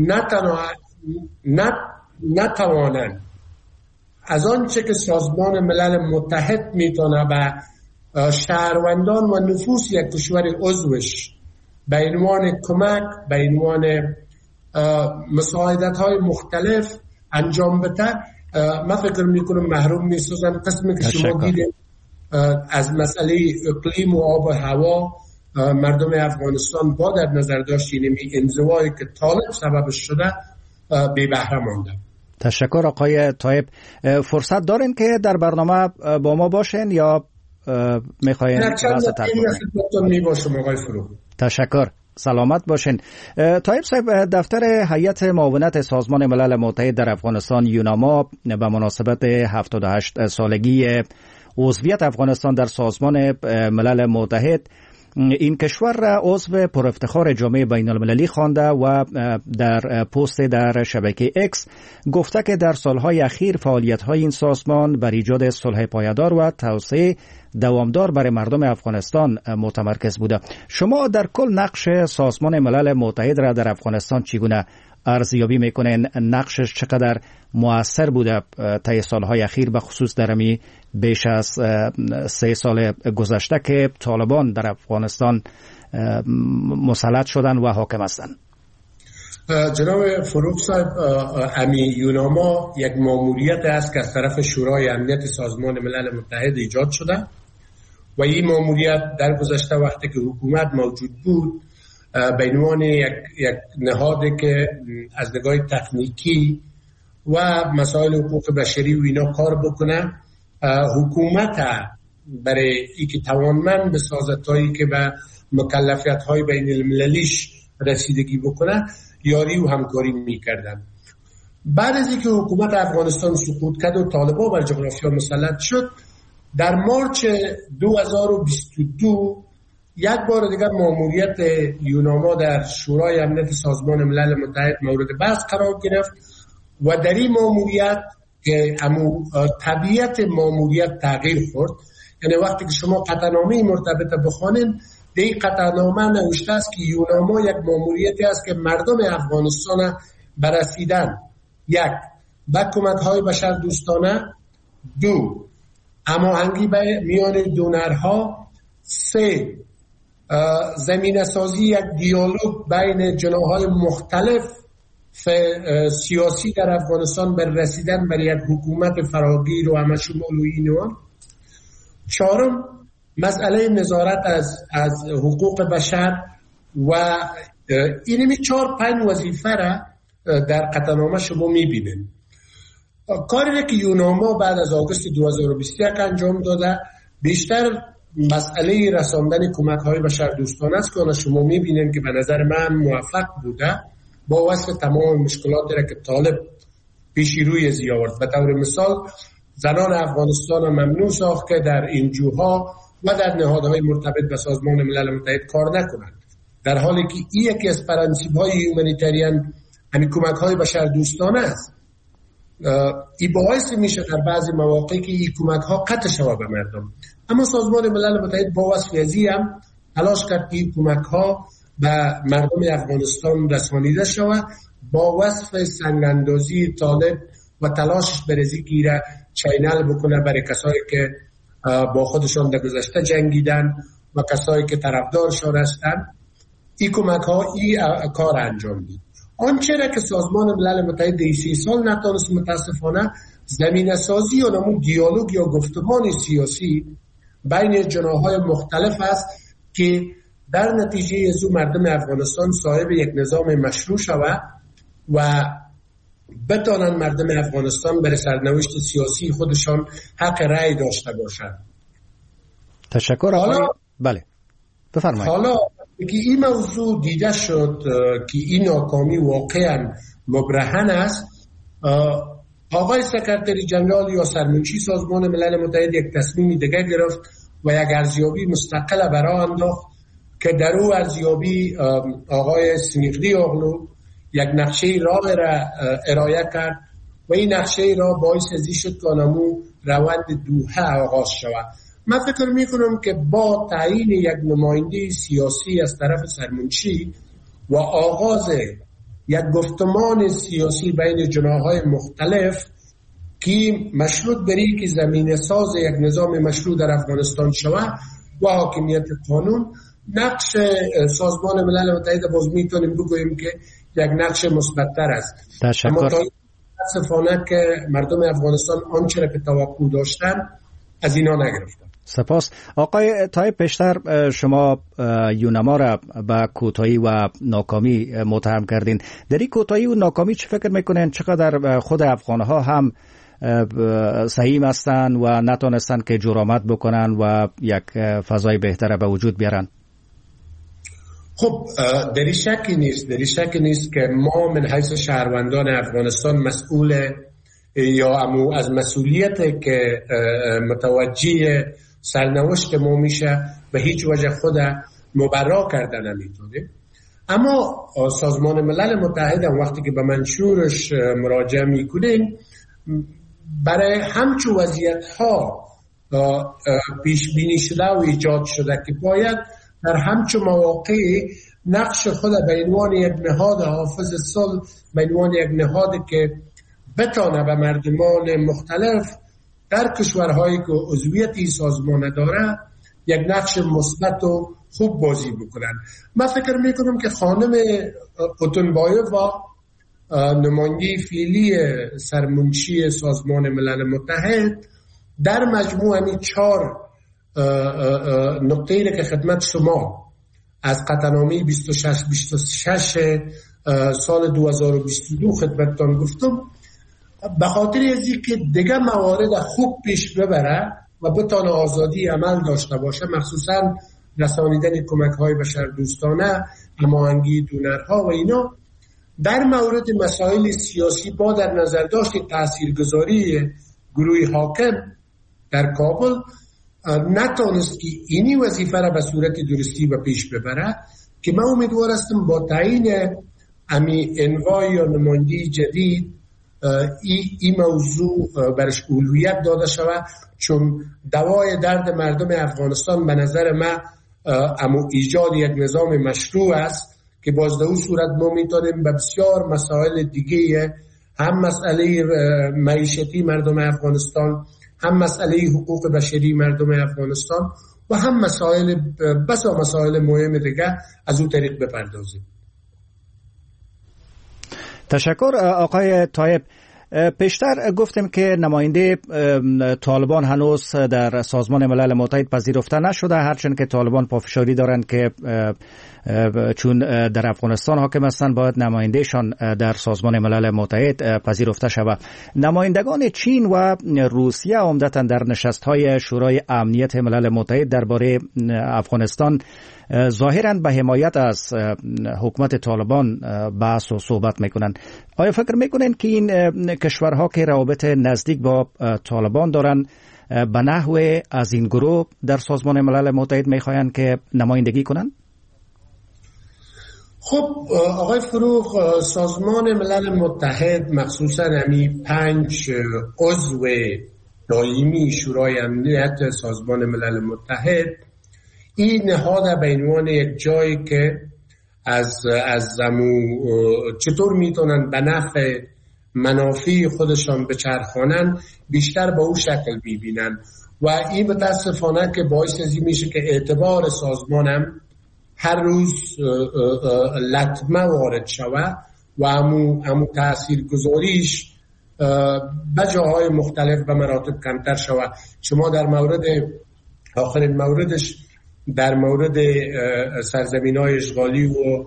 نتوانند از آنچه که سازمان ملل متحد میتونه به شهروندان و نفوس یک کشور عضوش به عنوان کمک، به عنوان مساعدت های مختلف انجام بده، من فکر میکنم محروم میسازن. قسمی که شما دیدید از مسئله اقلیم و آب و هوا مردم افغانستان با در نظر داشتین انزوایی که طالب سببش شده بی بهره مانده. تشکر آقای طایب. فرصت دارین که در برنامه با ما باشین یا میخواین بحث ترک؟ تشکر، سلامت باشین. طایب صاحب، دفتر هیئت معاونت سازمان ملل متحد در افغانستان یوناما به مناسبت 78 سالگی عضویت افغانستان در سازمان ملل متحد این کشور را عضو پر افتخار جامعه بین المللی خوانده و در پست در شبکه اکس گفته که در سالهای اخیر فعالیت‌های این سازمان بر ایجاد صلح پایدار و توسعه دوامدار برای مردم افغانستان متمرکز بوده. شما در کل نقش سازمان ملل متحد را در افغانستان چگونه ارزیابی میکنین؟ نقشش چقدر مؤثر بوده طی سالهای اخیر، به خصوص در می بیش از 3 سال گذشته که طالبان در افغانستان مسلط شدن و حاکم هستند؟ جناب فروغ صاحب، امی یوناما یک ماموریت است که از طرف شورای امنیت سازمان ملل متحد ایجاد شده و این ماموریت در گذشته وقتی که حکومت موجود بود به عنوان یک نهادی که از نگاه تکنیکی و مسائل حقوق بشری و اینا کار بکنه، حکومت برای ای که توانمند بسازد تایی که به مکلفیت های بین المللیش رسیدگی بکنه یاری و همکاری میکردن. بعد از اینکه حکومت افغانستان سقوط کرد و طالبان بر جغرافیا مسلط شد، در مارچ 2022 یک بار دیگر ماموریت یوناما در شورای امنیت سازمان ملل متحد مورد بحث قرار گرفت و در این ماموریت که طبیعت ماموریت تغییر خورد. یعنی وقتی که شما قطعنامه مرتبط بخوانین، در این قطعنامه نوشته است که یوناما یک ماموریتی است که مردم افغانستان برسیدن یک به کمک‌های بشردوستانه، دو هماهنگی میان دونرها، سه زمینه سازی یک دیالوگ بین جناح‌های مختلف سیاسی در افغانستان بر رسیدن بر یک حکومت فراگیر و همشمول و اینوان، چهارم مسئله نظارت از حقوق بشر و اینمی 4-5 وظیفه را در قطعنامه شما میبینید. کاری که یوناما بعد از آگوست 2021 انجام داده بیشتر مسئله رساندن کمک های بشردوستانه است که شما میبینید که به نظر من موفق بوده با وصف تمام مشکلاتی را که طالب پیشی روی زی آورد. به طور مثال زنان افغانستان ممنوع ساخت که در انجوها و در نهادهای مرتبط به سازمان ملل متحد کار نکنند، در حالی که این یکی از پرنسیب‌های هیومانیتریان همین کمک‌های بشردوستانه است. این باعث میشه در بعضی مواقع که این کمک‌ها قطع شود به مردم، اما سازمان ملل متحد با وصف ازی هم تلاش کرد که این کمک‌ها به مردم افغانستان رسانیده شود با وصف سنگ‌اندازی طالب و تلاشش برزی گیره چینل بکنه برای کسایی که با خودشان در گذشته جنگیدن و کسایی که طرفدارشان هستند. این کمک‌ها این کار انجام دید. آنچه را که سازمان ملل متحد 30 سال نتونست متاسفانه زمینه سازی یا نمون دیالوگ یا گفتمان سیاسی بین جناح‌های مختلف است که در نتیجه از مردم افغانستان صاحب یک نظام مشروع شود و بتانن مردم افغانستان برای سرنوشت سیاسی خودشان حق رأی داشته باشند. تشکر. حالا بله بفرمایید. حالا که این موضوع دیده شد که این ناکامی واقعا مبرهن است، آقای سکرتری جنرال یا سرمنشی سازمان ملل متحد یک تصمیم دیگه گرفت و یک ارزیابی مستقل برای انداخت که در او ارزیابی آقای سمیقلی اغلو یک نقشه راه را ارائه کرد و این نقشه راه باعث ازی شد که نمو روند دوحه آغاز شود. من فکر میکنم که با تعیین یک نماینده سیاسی از طرف سرمنشی و آغاز یک گفتمان سیاسی بین جناح‌های مختلف که مشروط بری که زمینه ساز یک نظام مشروع در افغانستان شود و حاکمیت قانون، نقش سازمان ملل متحد باز میتونیم بگوییم که یک نقش مثبت‌تر است. اما تا متاسفانه که مردم افغانستان آنچه را که توقع داشتن از اینا نگرفتن. سپاس. آقای طایب، پیشتر شما یوناما را به کوتاهی و ناکامی متهم کردین. در این کوتاهی و ناکامی چه فکر میکنین چقدر خود افغانها هم سهیم هستند و نتونستن که جرأت بکنن و یک فضای بهتر به وجود بیارن؟ خب دری شکی نیست که ما من حیث شهروندان افغانستان مسئول یا از مسئولیت که متوجه سرنوشت ما میشه به هیچ وجه خود مبرا کردن نمیتونه. اما سازمان ملل متحد وقتی که به منشورش مراجعه میکنین برای همچون وضعیت ها پیش بینی شده و ایجاد شده که باید در همچون مواقعی نقش خود به عنوان یک نهاد حافظ صلح، به عنوان یک نهادی که بتانه به مردمان مختلف در کشورهایی که عضویت این سازمان داره یک نقش مثبت و خوب بازی بکنن. من فکر میکنم که خانم اوتونبایووا نماینده فعلی سرمنشی سازمان ملل متحد در مجموع همین 4 نقطه‌ای که خدمت شما از قطعنامه 26 سال 2022 خدمتتان گفتم، به خاطر از اینکه دیگه موارد خوب پیش ببره و بتونه آزادی عمل داشته باشه، مخصوصا رسانیدن کمک‌های بشردوستانه، هماهنگی دونرها و اینا، در مورد مسائل سیاسی با در نظر داشت تاثیرگذاری گروه حاکم در کابل نتونست که اینی وظیفه را به صورت درستی به پیش ببره، که من امیدوار هستم با تعیین امی انواع یا نمایندگی جدید این موضوع برش اولویت داده شود، چون دوای درد مردم افغانستان به نظر من اما ایجاد یک نظام مشروع است که باز در اون صورت ما میتونیم به بسیار مسائل دیگه، هم مسئله معیشتی مردم افغانستان، هم مسئله حقوق بشری مردم افغانستان و هم مسائل مهم دیگه از اون طریق بپردازیم. تشکر آقای طایب. پیشتر گفتیم که نماینده طالبان هنوز در سازمان ملل متحد پذیرفته نشده، هرچند که طالبان پافشاری دارند که چون در افغانستان حاکم هستند باید نمایندهشان در سازمان ملل متحد پذیرفته شود. نمایندگان چین و روسیه عمدتاً در نشست‌های شورای امنیت ملل متحد درباره افغانستان ظاهراً به حمایت از حکومت طالبان بحث و صحبت میکنند. آیا فکر میکنن که این کشورها که روابط نزدیک با طالبان دارن به نحو از این گروه در سازمان ملل متحد میخواین که نمایندگی کنن؟ خب آقای فروغ، سازمان ملل متحد مخصوصاً همی 5 عضو دائمی شورای امنیت سازمان ملل متحد این نهاد به عنوان یک جایی که از چطور میتونن به نفع منافع خودشان بچرخانن بیشتر با اون شکل ببینن و این متاسفانه که باعث ازی میشه که اعتبار سازمانم هر روز لطمه وارد شود و همون تأثیر گذاریش به جاهای مختلف به مراتب کمتر شود. شما در مورد آخرین موردش در مورد سرزمین‌های اشغالی و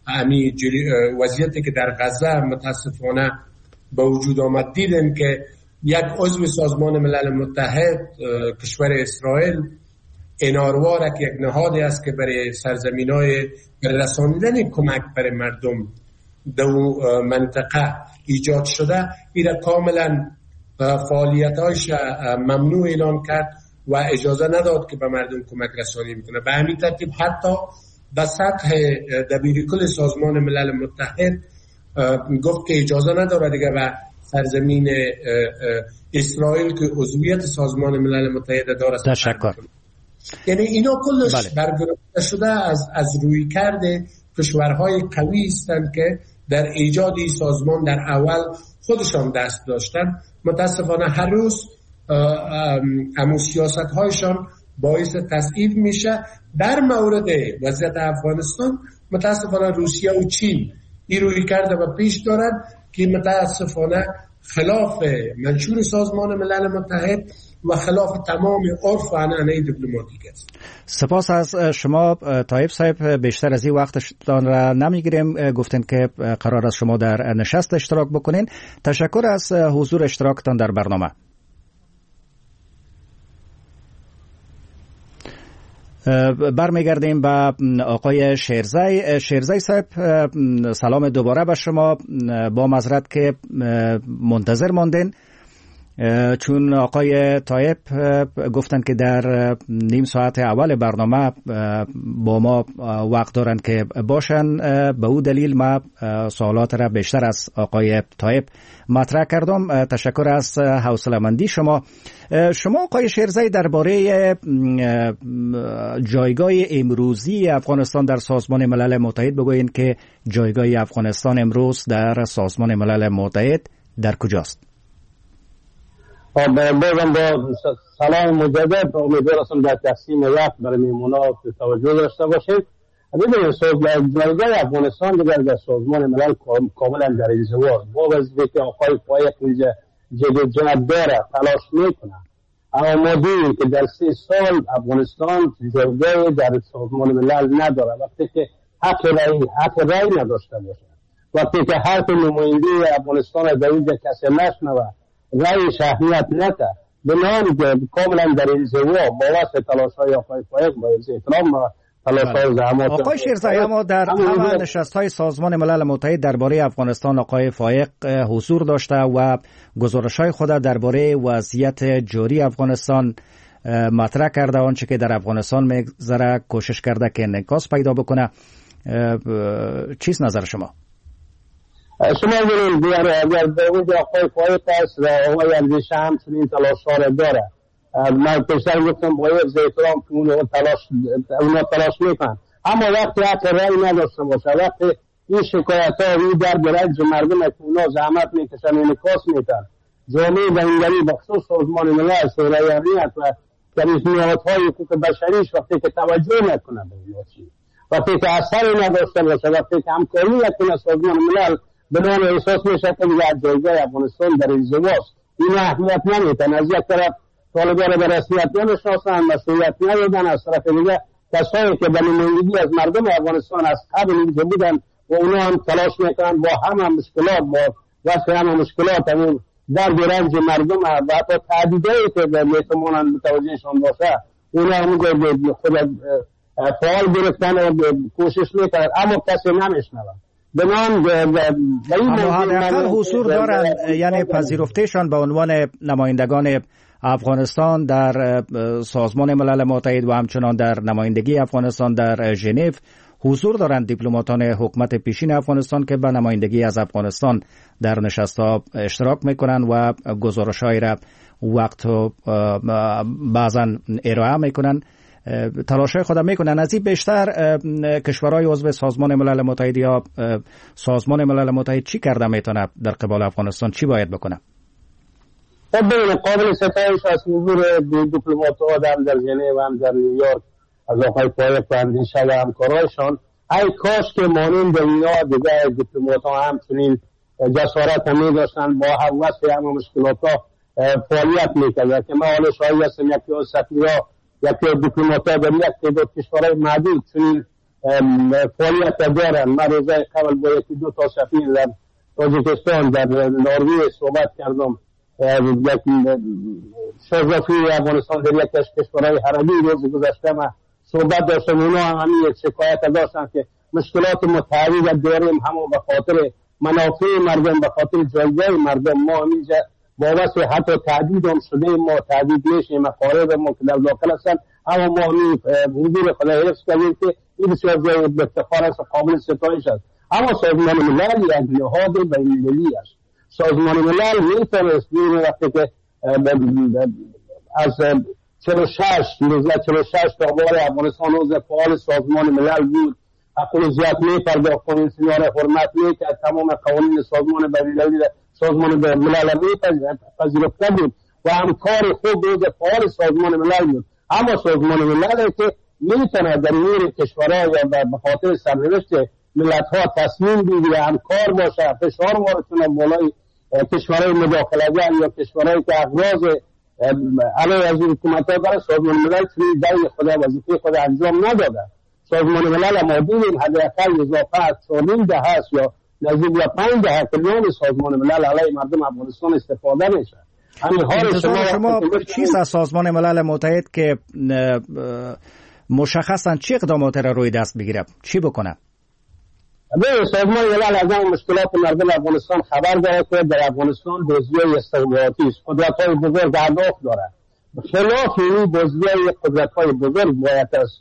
وضعیتی که در غزه متاسفانه به وجود آمد دیدن که یک عضو سازمان ملل متحد کشور اسرائیل اناروار که یک نهادی است که برای سرزمین‌های رسانیدن کمک برای مردم در منطقه ایجاد شده، این کاملا فعالیت‌هایش ممنوع اعلام کرد و اجازه نداد که به مردم کمک رسانی میکنه. به همین ترتیب حتی به سطح دبیرکل سازمان ملل متحد گفت که اجازه نداره دیگه به سرزمین اسرائیل که عضویت سازمان ملل متحد داره. تشکر. یعنی اینا کلش برگرفته شده از روی کرده کشورهای قوی هستند که در ایجاد این سازمان در اول خودشان دست داشتن. متاسفانه هر روز امو سیاست هایشان باعث تضعیف میشه. در مورد وضعیت افغانستان متاسفانه روسیه و چین این روی کرده و پیش دارن که متاسفانه خلاف منشور سازمان ملل متحد و خلاف تمام عرف و عنعنه دیپلماتیک است. سپاس از شما طایب صاحب، بیشتر از این وقتتان را نمیگیریم. گفتن که قرار است شما در نشست اشتراک بکنین. تشکر از حضور اشتراکتان در برنامه. برمیگردیم به آقای شیرزی صاحب. سلام دوباره به شما. با معذرت که منتظر ماندین، چون آقای طایب گفتن که در نیم ساعت اول برنامه با ما وقت دارن که باشن، به او دلیل ما سوالات را بیشتر از آقای طایب مطرح کردم. تشکر از حوصله‌مندی شما. آقای شیرزی درباره جایگاه امروزی افغانستان در سازمان ملل متحد بگوین که جایگاه افغانستان امروز در سازمان ملل متحد در کجاست؟ بازم با سلام مجدد امیدوار هستم در تقسیم وقت برای میمونا توجه داشته باشید. ببینید جایگاه افغانستان دیگر در سازمان ملل کاملا در انزوا با وظیفه که آقای فایق اینجا جد داره تلاش میکنه، اما ما دیدیم که در 3 سال افغانستان جایگاه در سازمان ملل نداره. وقتی که حق رای نداشته باشه، وقتی که حرف نماینده افغانستان در اینجا کسی نشنوه، رایش اهمیت نده، بنام کاملا در انزوا با واسه تلاش‌های آقای فایق با احترام و تلاش‌های زحمات آقای شیرزایی، اما در همه نشست‌های سازمان ملل متحد درباره افغانستان آقای فایق حضور داشته و گزارش‌های خود درباره وضعیت جاری افغانستان مطرح کرده، آنچه که در افغانستان می‌گذره کوشش کرده که انعکاس پیدا بکنه. چیست نظر شما؟ شما ببینید اگر به اونجا آقای فایق است و آقای اندیشه هم چنین تلاش‌ها را داره، من پیشتر گفتم باید احترام که اونا تلاش میکنن، اما وقتی حق رای نداشته باشه، وقتی این شکایت‌ها روی درد رنج مردم که اونا زحمت میکشن انعکاس میکنن، جامعه بین‌المللی بخصوص سازمان ملل شورای امنیت و نهادهای حقوق بشریش وقتی که توجه نکنه به اینا، وقتی که اثری نداشته باشه، وقتی که همکاری نکنه سازمان ملل، بدون احساس میشه که دیگر جایگاه افغانستان در انزواست. این اهمیت نمیدن، از یک طرف طالبان به رسمیت نمیشناسن، مسئولیت ندادن، از طرف دیگه کسایی که به نمایندگی از مردم افغانستان از قبل اینجا بودن و اونا هم تلاش میکنن با همه مشکلات، با وصف همه مشکلات، همین درد و رنج مردم و حتی تهدیدایی که میتونن متوجهشان باشه، اونا هم خود فعال گرفتن و کوشش میکنن، اما کسی نمیشنون. اما حداقل حضور دارند، یعنی پذیرفتهشان به عنوان نمایندگان افغانستان در سازمان ملل متحد و همچنان در نمایندگی افغانستان در ژنو حضور دارند دیپلماتان حکومت پیشین افغانستان که به نمایندگی از افغانستان در نشست‌ها اشتراک میکنند و گزارش‌های را وقت و بعضا ارائه میکنند، تلاش‌های خود میکنن. از این بیشتر کشورهای عضو سازمان ملل متحد یا سازمان ملل متحد چی کرده میتونه در قبال افغانستان؟ چی باید بکنه؟ ببینید قابل ستایش از حضور دیپلمات‌ها در ژنو و هم در نیویورک از آقای فایق و اندیشه و همکارایشان، ای کاش که مانند اینا دیگه دیپلمات‌ها همچنین جسارت هم می‌داشتن با واسه همه مشکلات‌ها فعالیت می‌کردن که ما حالا شاید هستیم یکی از سفیرها یکی دیپلمات‌ها در یک تعداد کشورهای معدود چنین فعالیت دارن. من روزای قبل با یکی 2 تا سفیر در تاجیکستان در نروژ صحبت کردم، یک شاهزاده افغانستان در یک کشورهای عربی روز گذشته ما صحبت داشتم، اونا هم همین شکایت داشتن که مشکلات متعدد داریم، همون به خاطر منافع مردم، به خاطر جایگاه مردم. ما همینجا وابسته حتی تعدید هم شده، ما تعدید میشیم، مقارب ما که در داخل هستن، اما ما همین حضور خدا حفظ کردیم که این بسیار زیاد افتخار است و قابل ستایش است. اما سازمان ملل یک نهاد بین‌المللی است. سازمان ملل میتونست وقتی که از 46 تا بار افغانستان عضو فعال سازمان ملل بود، خصوصیات می‌پرداخت، کنوانسیون را حرمت می‌کرد، تمام قوانین سازمان بین‌المللی سازمان ملل پذیرفته بود و همکار خوب عضو فعال سازمان ملل بود. اما سازمان ملل که میتونه در این کشورها یا به خاطر سرنوشت ملت‌ها تصمیم بگیره، همکار باشه، فشار وارد کنه بالای کشورهای مداخله‌گر یا کشورهایی که اغراض علیه از حکومت‌ها داره، سازمان ملل چنین دای خود وظیفه خود انجام نداده. سازمان ملل ما دیدیم حداقل اضافه از 4 دهه است یا نزدیک به 5 دهه که نام سازمان ملل علیه مردم افغانستان استفاده میشه. شما چیست از سازمان ملل متحد که مشخصاً چه اقداماتی را روی دست بگیره؟ چی بکنه؟ سازمان ملل از هم مشکلات مردم افغانستان خبر داره که در افغانستان دزدی استخباراتی است، قدرت‌های بزرگ اهداف داره. خلاف این دزدی قدرت‌های بزرگ باید از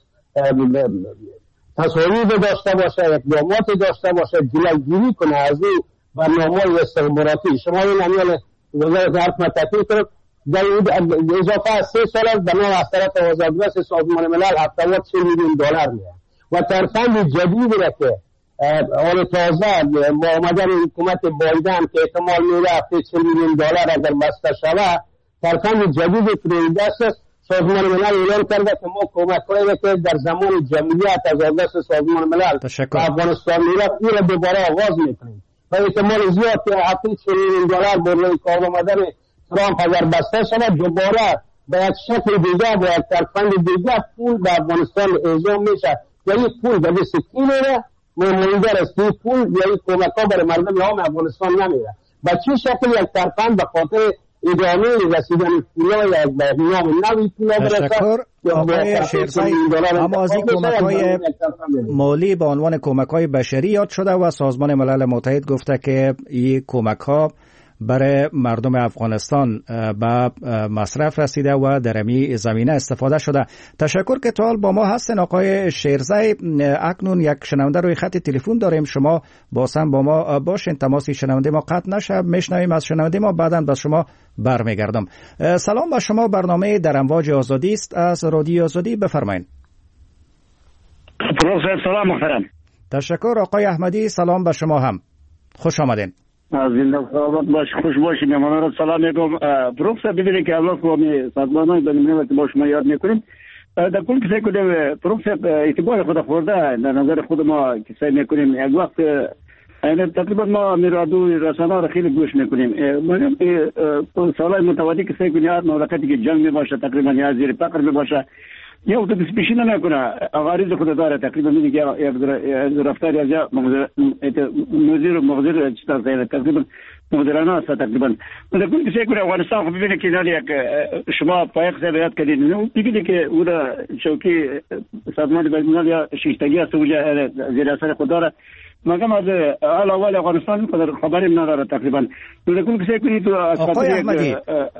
تصاویر داشته باشه، اقدامات داشته باشه، جلوگیری کنه از این برنامه‌های استخباراتی. شما این امیال وزارت حرف متفق کرد در اضافه از 3 سال از بنا از طرف وزارت سازمان ملل 740 میلیون دلار میاد و ترفند جدیدی را که آن تازه با آمدن حکومت بایدن که احتمال میره 40 میلیون دلار اگر بسته شود ترفند جدید که دست است. سازمان ملل اعلام کرده که ما کمک‌هایی که در زمان جمعیت از دست سازمان ملل افغانستان میرفت او را دوباره آغاز میکنیم. و احتمال زیاد که $7 برای کار آمدن ترامپ اگر بسته شود دوباره به یک شکل دیگر با یک ترفند دیگر پول به افغانستان اعزام میشه. یعنی پول به دست کی میره؟ منظر است این پول یعنی کمک‌ها برای مردم عام افغانستان نمیره. به چه شکل یک ترفند به خاطر ادامه رسیدن پولا یک به نام نوی پولا برسد. تشکر آقای شیرزای. اما از این کمک‌های مالی به عنوان کمک‌های بشری یاد شده و سازمان ملل متحد گفته که این کمک‌ها برای مردم افغانستان به مصرف رسیده و در این زمینه استفاده شده. تشکر که تا حال با ما هستین آقای شیرزای. اکنون یک شنونده روی خط تلفن داریم، شما بازم با ما باشین، تماسی شنونده ما قطع نشه، میشنویم از شنونده ما، بعداً به شما برمیگردم. سلام به شما، برنامه در امواج آزادی است از رادیو آزادی، بفرمایید. سلام محترم. تشکر آقای احمدی، سلام به شما هم، خوش آمدین. زنده سلامت باش، خوش باشید. مهمانان را سلام میگم. پروفسور ببینید که الله قومی سازمان‌های بین‌المللی که با شما یاد میکنیم در کل که سعی کنیم پروفسور اعتبار خود خورده در نظر خود ما که سعی میکنیم یک وقت تقریبا ما میرادو رسانه‌ها را خیلی گوش میکنیم. میگم سالهای متوالی که سعی کنیم هر مملکتی که جنگ میباشه تقریبا یا زیر فقر میباشه یا وقت پیشی نمیکنه عوارض خود داره، تقریبا میگه یک رفتاری از مدیر و مقدر چیزا تقریبا مدیرانه است تقریبا. در کل که سعی کنیم افغانستان خب ببینید که یک شما پایق یاد کردید ببینید که او را چوکی سازمان بین‌الملل یا شیشتگی است وجه زیر اثر خود داره. مگم از اول افغانستان خبری نداره تقریبا. در کل که سعی کنید آقای احمدی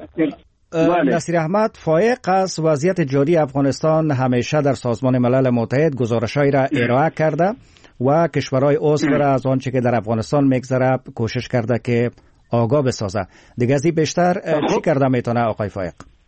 نصیر احمد فائق از وضعیت جاری افغانستان همیشه در سازمان ملل متحد گزارش‌هایی را ارائه کرده و کشورهای عضو را از آنچه که در افغانستان میگذره کوشش کرده که آگاه بسازه. دیگه از این بیشتر چی کرده میتونه آقای فائق؟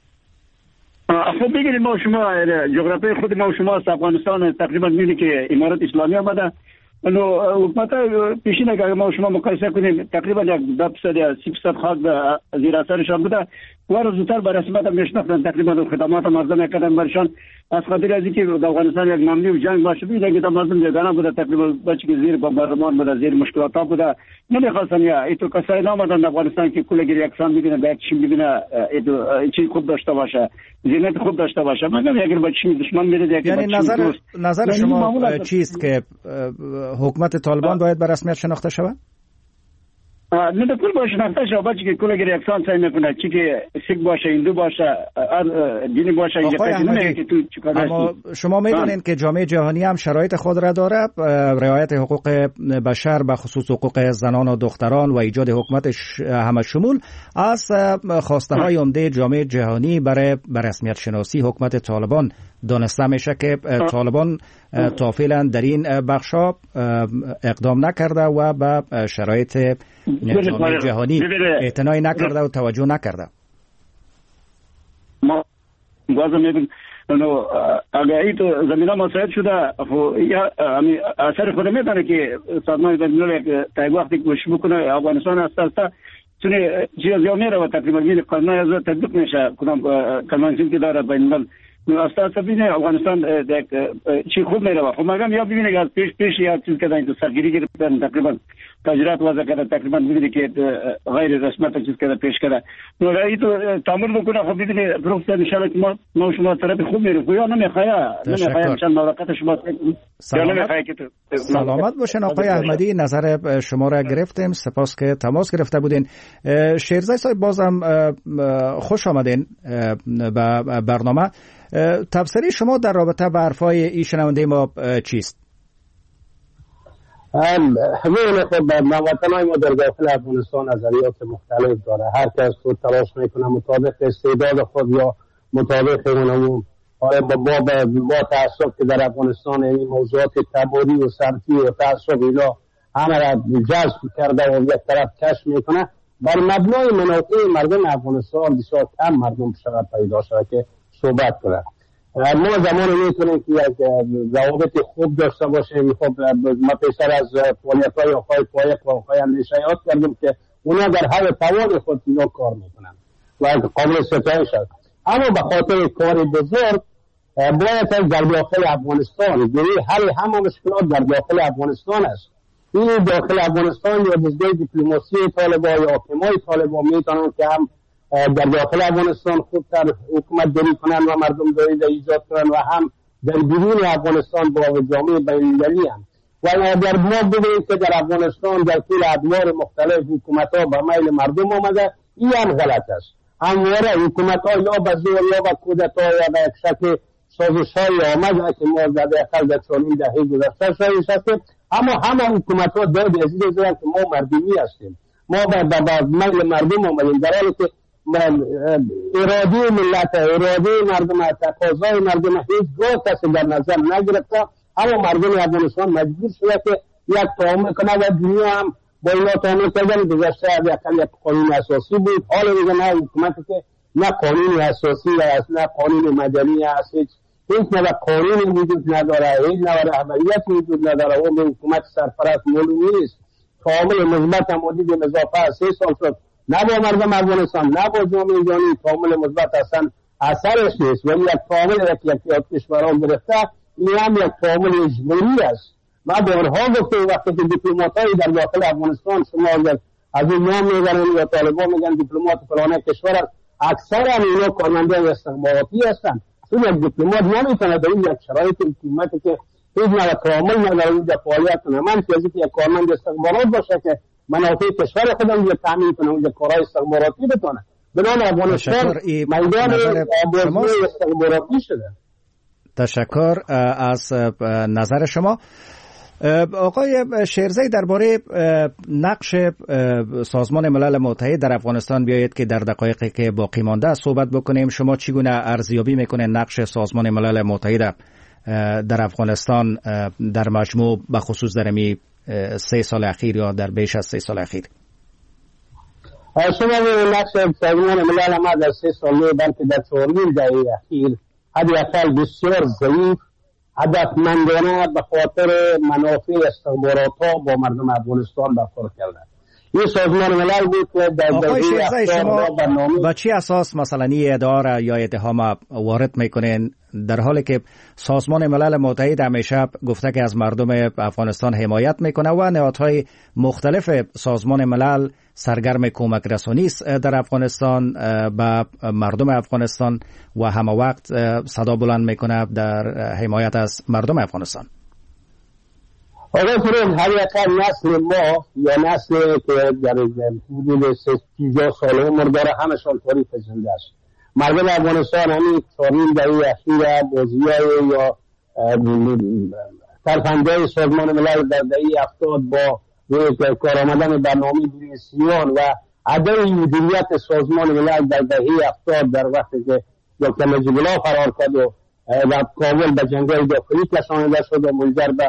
خب بگیرید ما شما جغرافی خود ما شما از افغانستان تقریبا می‌بینید که امارات اسلامی آمده. حکومت پیشینه که ما شما مقایسه کنیم تقریبا یک 10% یا 30% خاک زیر اثرشان بوده و زودتر به رسمیت میشناختن تقریبا خدمات مردم میکردن برشان از خاطر از اینکه در افغانستان یک ممنوع و جنگ باشه بودن که مردم جگانه بوده تقریبا بچه که زیر بمبارمان بوده زیر مشکلات بوده نمیخواستن یا ایتو کسایی نامدن افغانستان که کلگیری یکسان ببینه به یک چیم ببینه ایتو چی خوب داشته باشه زینت خوب داشته باشه مگر اگر بچه دشمن میره یعنی نظر شما چیست که حکومت طالبان باید به رسمیت شناخته شود؟ نه کل باشه نفته شو بچه که کلگیری یکسان سعی میکنه چی که سیک باشه هندو باشه دینی باشه اما شما میدونین که جامعه جهانی هم شرایط خود را داره، رعایت حقوق بشر به خصوص حقوق زنان و دختران و ایجاد حکومت همه شمول از خواسته های عمده جامعه جهانی برای رسمیت شناسی حکومت طالبان دانسته میشه که طالبان تا فعلا در این بخشا اقدام نکرده و به شرایط جامعه جهانی اعتنایی نکرده و توجه نکرده. ما بازم میگم اگر این تو زمینه مساعد شده یا اثر خود میدانه که سازمان بین‌الملل تا وقتی کوشش بکنه افغانستان است چون چیز یا میره و تقریبا این قانون از تطبیق میشه کنم کنوانسیون که داره بین‌الملل استاد ببینه افغانستان چی خوب میره خب مگم یا ببینه که از پیش یا چیز کردن تو سرگیری گرفتن تقریبا تاجرات وضع کرده تقریبا ببینه که غیر رسمیت چیز کرده پیش کرده ولی تو تعامل بکنه خب ببینه پروفسور ان شاء الله که ما شما طرف خوب میره یا نمیخواد چند ملاقات شما سلامت باشین آقای احمدی، نظر شما را گرفتیم، سپاس که تماس گرفته بودین. شیرزای صاحب بازم خوش آمدین به برنامه. تفسیری شما در رابطه با حرفای این شنونده ما چیست؟ همین خب هموطنان ما در داخل افغانستان نظریات مختلف داره، هر کس خود تلاش میکنه مطابق استعداد خود یا مطابق اون با تعصب که در افغانستان این موضوعات تباری و سمتی و تعصب اینا همه را جذب کرده و یک طرف کش میکنه بر مبنای منافع مردم افغانستان بسیار کم مردم شاید پیدا شده که صحبت کنه. ما زمانی میتونیم که یک روابط خوب داشته باشیم. خب ما پیشتر از فعالیت‌های آقای فائق و آقای اندیشه یاد کردیم که اونا در حد توان خود اینا کار میکنن و قابل ستایش است. اما به خاطر کار بزرگ باید در داخل افغانستان حل همه مشکلات در داخل افغانستان است. این داخل افغانستان یا بزرگ دیپلماسی طالبان یا حاکمای طالبان میتونن که هم در داخل افغانستان خوبتر حکومت داری کنن و مردم داری ایجاد کنن و هم در بیرون افغانستان با جامعه بین‌المللی هم. و اگر ما ببینیم که در افغانستان در طول ادوار مختلف حکومت‌ها به میل مردم آمده، این هم غلط است. همواره حکومت‌ها یا به زور یا به کودتا یا به یک شکل سازش‌های آمده که ما در داخل در چندین دهه گذشته شاهدش هستیم. اما همه حکومت‌ها داد عزیز دارند که ما مردمی هستیم، ما به میل مردم آمدیم، در حالی که اراده ملت، اراده مردم، تقاضای مردم هیچگاه کسی در نظر نگرفته. اما مردم افغانستان مجبور شده که یک تعامل کنه و دنیا هم با اینا تعامل کردن. گذشته یک قانون اساسی بود، حالا دیگه نه حکومتی که نه قانون اساسی است نه قانون مدنی است، هیچ نه قانون وجود نداره، هیچ نه رهبریت وجود نداره. اون حکومت سرپرست معلوم نیست. تعامل مثبت هم حدود اضافه 3 سال شد، نه با مردم افغانستان نه با جامعه جهانی تعامل مثبت اصلا اثرش نیست. ولی یک تعامل یک کشورها گرفته، این هم یک تعامل اجباری است. ما به آنها گفتم وقتی که دیپلمات‌های در داخل افغانستان شما از این نام میگن یا طالبان میگن دیپلمات فلان کشور است، اکثر هم اینا کارمندان استخباراتی هستند. چون یک دیپلمات نمیتونه در این یک شرایط حکومتی که هیچ نوع تعامل نداره اینجا فعالیت کنه. من چیزی که یک کارمند استخبارات باشه که منافع کشور خودم رو تامین کنه، اونجا کارهای استخباراتی بتونه. بنابراین افغانستان میدان بازی استخباراتی شده. تشکر از نظر شما. آقای شیرزی، درباره نقش سازمان ملل متحد در افغانستان بیایید که در دقایقی که باقی مانده صحبت بکنیم. شما چگونه ارزیابی میکنید نقش سازمان ملل متحد در افغانستان در مجموع، به خصوص در می 3 سال اخیر یا در بیش از 3 سال اخیر؟ شما نقش سازمان ملل ما در 3 سال بلکه در 4 دهه اخیر حداقل بسیار ضعیف، هدفمندانه به خاطر منافع استخبارات‌ها با مردم افغانستان برخورد کرده. این سازمان ملل بود که در آقای شیرزی، شما با چی اساس مثلا این ادعا یا اتهام وارد میکنین، در حالی که سازمان ملل متحد همیشه گفته که از مردم افغانستان حمایت میکنه و نهادهای مختلف سازمان ملل سرگرم کمک رسانی است در افغانستان به مردم افغانستان و همه وقت صدا بلند میکنه در حمایت از مردم افغانستان؟ آقای فروغ، هر یک نسل ما یا نسل که در حدود 50 سال عمر داره همشان تاریخ زنده است. مردم افغانستان همین 4 دهه اخیر بازیای یا ترفندهای سازمان ملل در دهه 70 با کار آمدن برنامه سیون و عدم مدیریت سازمان ملل در دهه 70 در وقتی که دکتر نجیب الله فرار کرد و کابل به جنگ‌های داخلی کشانده شد و منجر به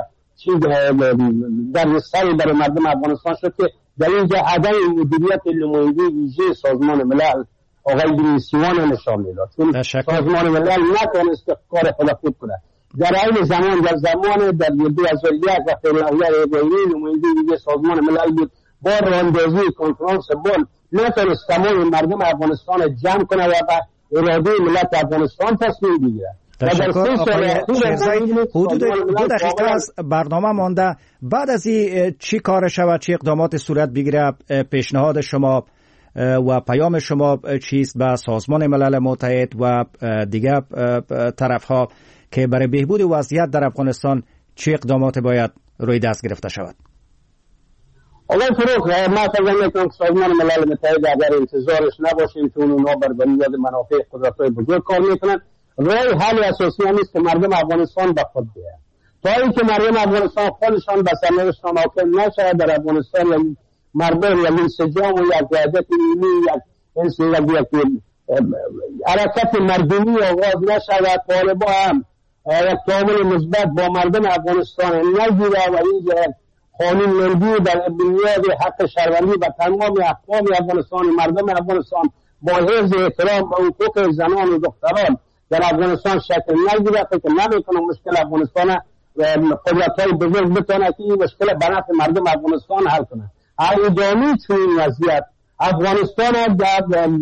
در سری برای مردم افغانستان شد که در اینجا عدم مدیریت نماینده ویژه سازمان ملل آقای بریسیوان نشان میداد. چون سازمان ملل نتوانست کار خود خوب کنه. در این زمان در 2001 وقتی لایحه ابراهیمی نماینده ویژه سازمان ملل بود، با راندازی کنفرانس بن نتوانست تمام مردم افغانستان جمع کنه و به اراده ملت افغانستان تصمیم بگیره. تشکر آقای شیرزی. حدود 2 دقیقه از برنامه مانده. بعد از این چی کار شود، چی اقدامات صورت بگیره؟ پیشنهاد شما و پیام شما چیست به سازمان ملل متحد و دیگر طرفها که برای بهبود وضعیت در افغانستان چی اقدامات باید روی دست گرفته شود؟ آقای فروغ، ما فکر می‌کنم سازمان ملل متحد اگر انتظارش نباشیم چون اونا بر بنیاد منافع قدرت‌های بزرگ کار میکنن، راه حل اساسی نیست که مردم افغانستان به خود بیاید. تا اینکه مردم افغانستان خودشان به سرنوشتشان حاکم نشود در افغانستان، یعنی مردم یک انسجام و یک وحدت ملی، یک حرکت مردمی آغاز نشود، طالبان هم یک تعامل مثبت با مردم افغانستان نگیره و اینجا قانون ملی در بنیاد حق شهروندی و تمام اقوام افغانستان، مردم افغانستان با حفظ احترام به حقوق زنان و دختران در افغانستان شکل نگیره، فکر نمی‌کنم مشکل افغانستان قدرت‌های بزرگ بتونه که این مشکل به نفع مردم افغانستان حل کنه. ادامه چنین وضعیت افغانستان در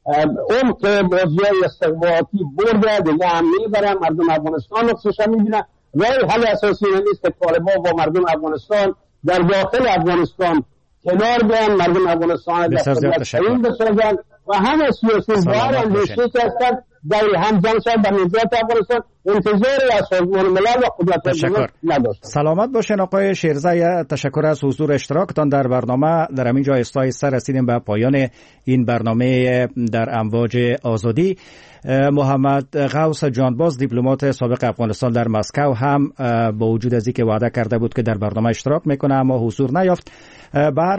اون که بازیای استخباراتی برده دیگه هم میبرن، مردم افغانستان رو خصوصا میبینن. راه حل اساسی نیست که طالبان با مردم افغانستان در داخل افغانستان کنار بیان، مردم افغانستان در دولت بسازن و همه سیاسی بار اندیشی که هستن در هم جمع شدن در نظارت افغانستان، انتظاری از سازمان ملل و قدرت جمهوری نداشتن. سلامت باشین آقای شیرزه، تشکر از حضور اشتراکتان در برنامه. در همین جا آهسته رسیدیم به پایان این برنامه در امواج آزادی. محمد غوث جانباز، دیپلمات سابق افغانستان در مسکو، هم با وجود از اینکه وعده کرده بود که در برنامه اشتراک میکنه اما حضور نیافت.